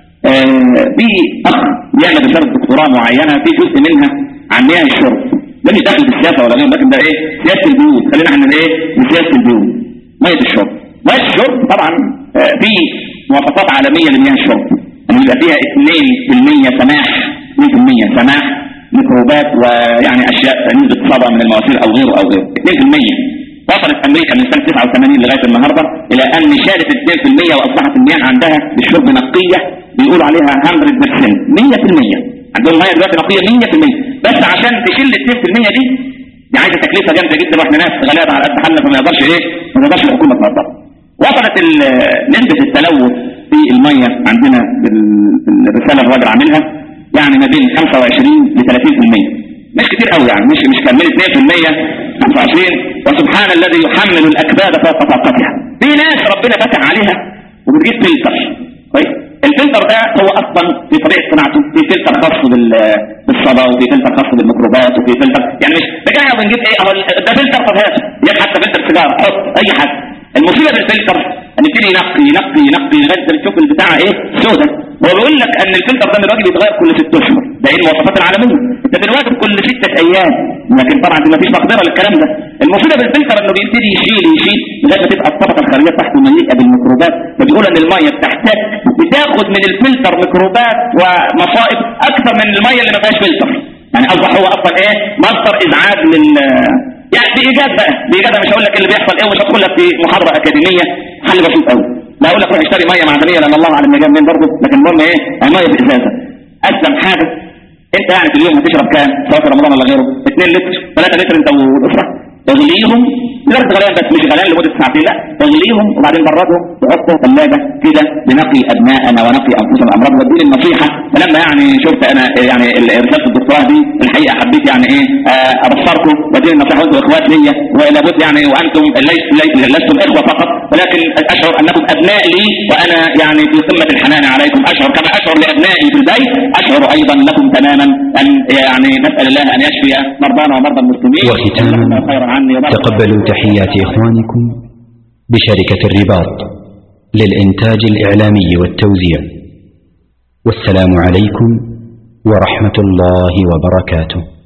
Speaker 4: في اخ يعمل رسالة دكتوراه معينة في جزء منها عن مياه الشرب. ده مش داخل بالسياسة ولا غيره، لكن ده ايه؟ سياسة البيوت. خلينا احنا ايه؟ سياسة البيوت. مياه الشرب. مياه الشرب طبعا في مواصفات عالمية لمياه الشرب ان يبقى فيها اثنين بالمئة سماح، اثنين بالمئة سماح ميكروبات ويعني اشياء نسبة صدى من المواسير او غيره او غيره. اثنين بالمئة. وصلت امريكا من سنة تسعة وثمانين لغاية النهاردة الى ان شالت اثنين بالمئة واصبحت المياه عندها بالشرب نقية بيقولوا عليها مية بالمئة. مية بالمئة عندهم مياه دلوقتي نقية مية بالمئة. بس عشان تشيل اثنين بالمئة دي دي عايزة تكلفة جامدة جدا، واحنا ناس غلابة على قد حالنا فما يقدرش ايه؟ ما يقدرش الحكومة تنظمها. وصلت نسبة التلوث في المية عندنا بالرسالة الراجل عاملها يعني ما بين خمسة وعشرين ل ثلاثين بالمئة. مش كتير قوي يعني، مش مش كمل اثنين بالمئة خمسة وعشرين. وسبحان الذي يحمل الاكباد فوق طاقتها. في ناس ربنا فتح عليها وبتجيب فلتر. طيب الفلتر ده هو اصلا في طريقه صناعته في فلتر خاص بالصدى وفي فلتر خاص بالميكروبات وفي فلتر يعني مش بجايه بنجيب ايه اهو ده فلتر. طب هات يا حتى فلتر سيجاره حط اي حاجه. المصيبه بالفلتر ان يبتدي ينقي ينقي ينقي لغايه ما تشوف البتاع ايه سودة. هو بيقول لك ان الفلتر ده من الراجل بيتغير كل ست اشهر، ده ايه المواصفات العالميه. انت دلوقتي كل ستة ايام، لكن طبعا ما فيش مقدره للكلام ده. المصيبه بالفلتر انه بيبتدي يشيل يشيل لغايه ما تبقى الطبقه الخارجيه تحته مليئه بالميكروبات. فبيقول ان الميه بتحتاج بتاخد من الفلتر ميكروبات ومصائب اكثر من الميه اللي ما فيهاش فلتر. يعني اصبح هو اصلا ايه؟ مصدر ازعاج لل يعني بايجاد بقى بايجاد. مش هقول لك اللي بيحصل ايه ومش هدخل لك في محاضره اكاديميه، حل بسيط قوي. لا اقول لك روح اشتري ميه معدنيه لان الله اعلم جاب منين برضه، لكن المهم ايه؟ الميه بازازه. اسلم حاجه انت يعني في اليوم هتشرب كام؟ سواء في رمضان ولا غيره، اثنين لتر ثلاثة لتر انت والاسره. تغليهم درجه غليان بس مش غليان لمده ساعتين، لا تغليهم وبعدين بردهم تحطهم في ثلاجه كده لنقي ابنائنا ونقي انفسنا من الامراض. ودي النصيحه. فلما يعني شفت انا يعني رساله الدكتوراه دي الحقيقه حبيت يعني ايه ابصركم ودي النصيحه وانتم اخوات ليا ولابد يعني وانتم ليس لستم اخوه فقط ولكن اشعر انكم ابناء لي وانا يعني في قمه الحنان عليكم. اشعر كما اشعر لابنائي في البيت اشعر ايضا لكم تماما ان يعني نسال الله ان يشفي مرضانا ومرضى المسلمين.
Speaker 1: وختاما تقبلوا تحيات إخوانكم بشركة الرباط للإنتاج الإعلامي والتوزيع، والسلام عليكم ورحمة الله وبركاته.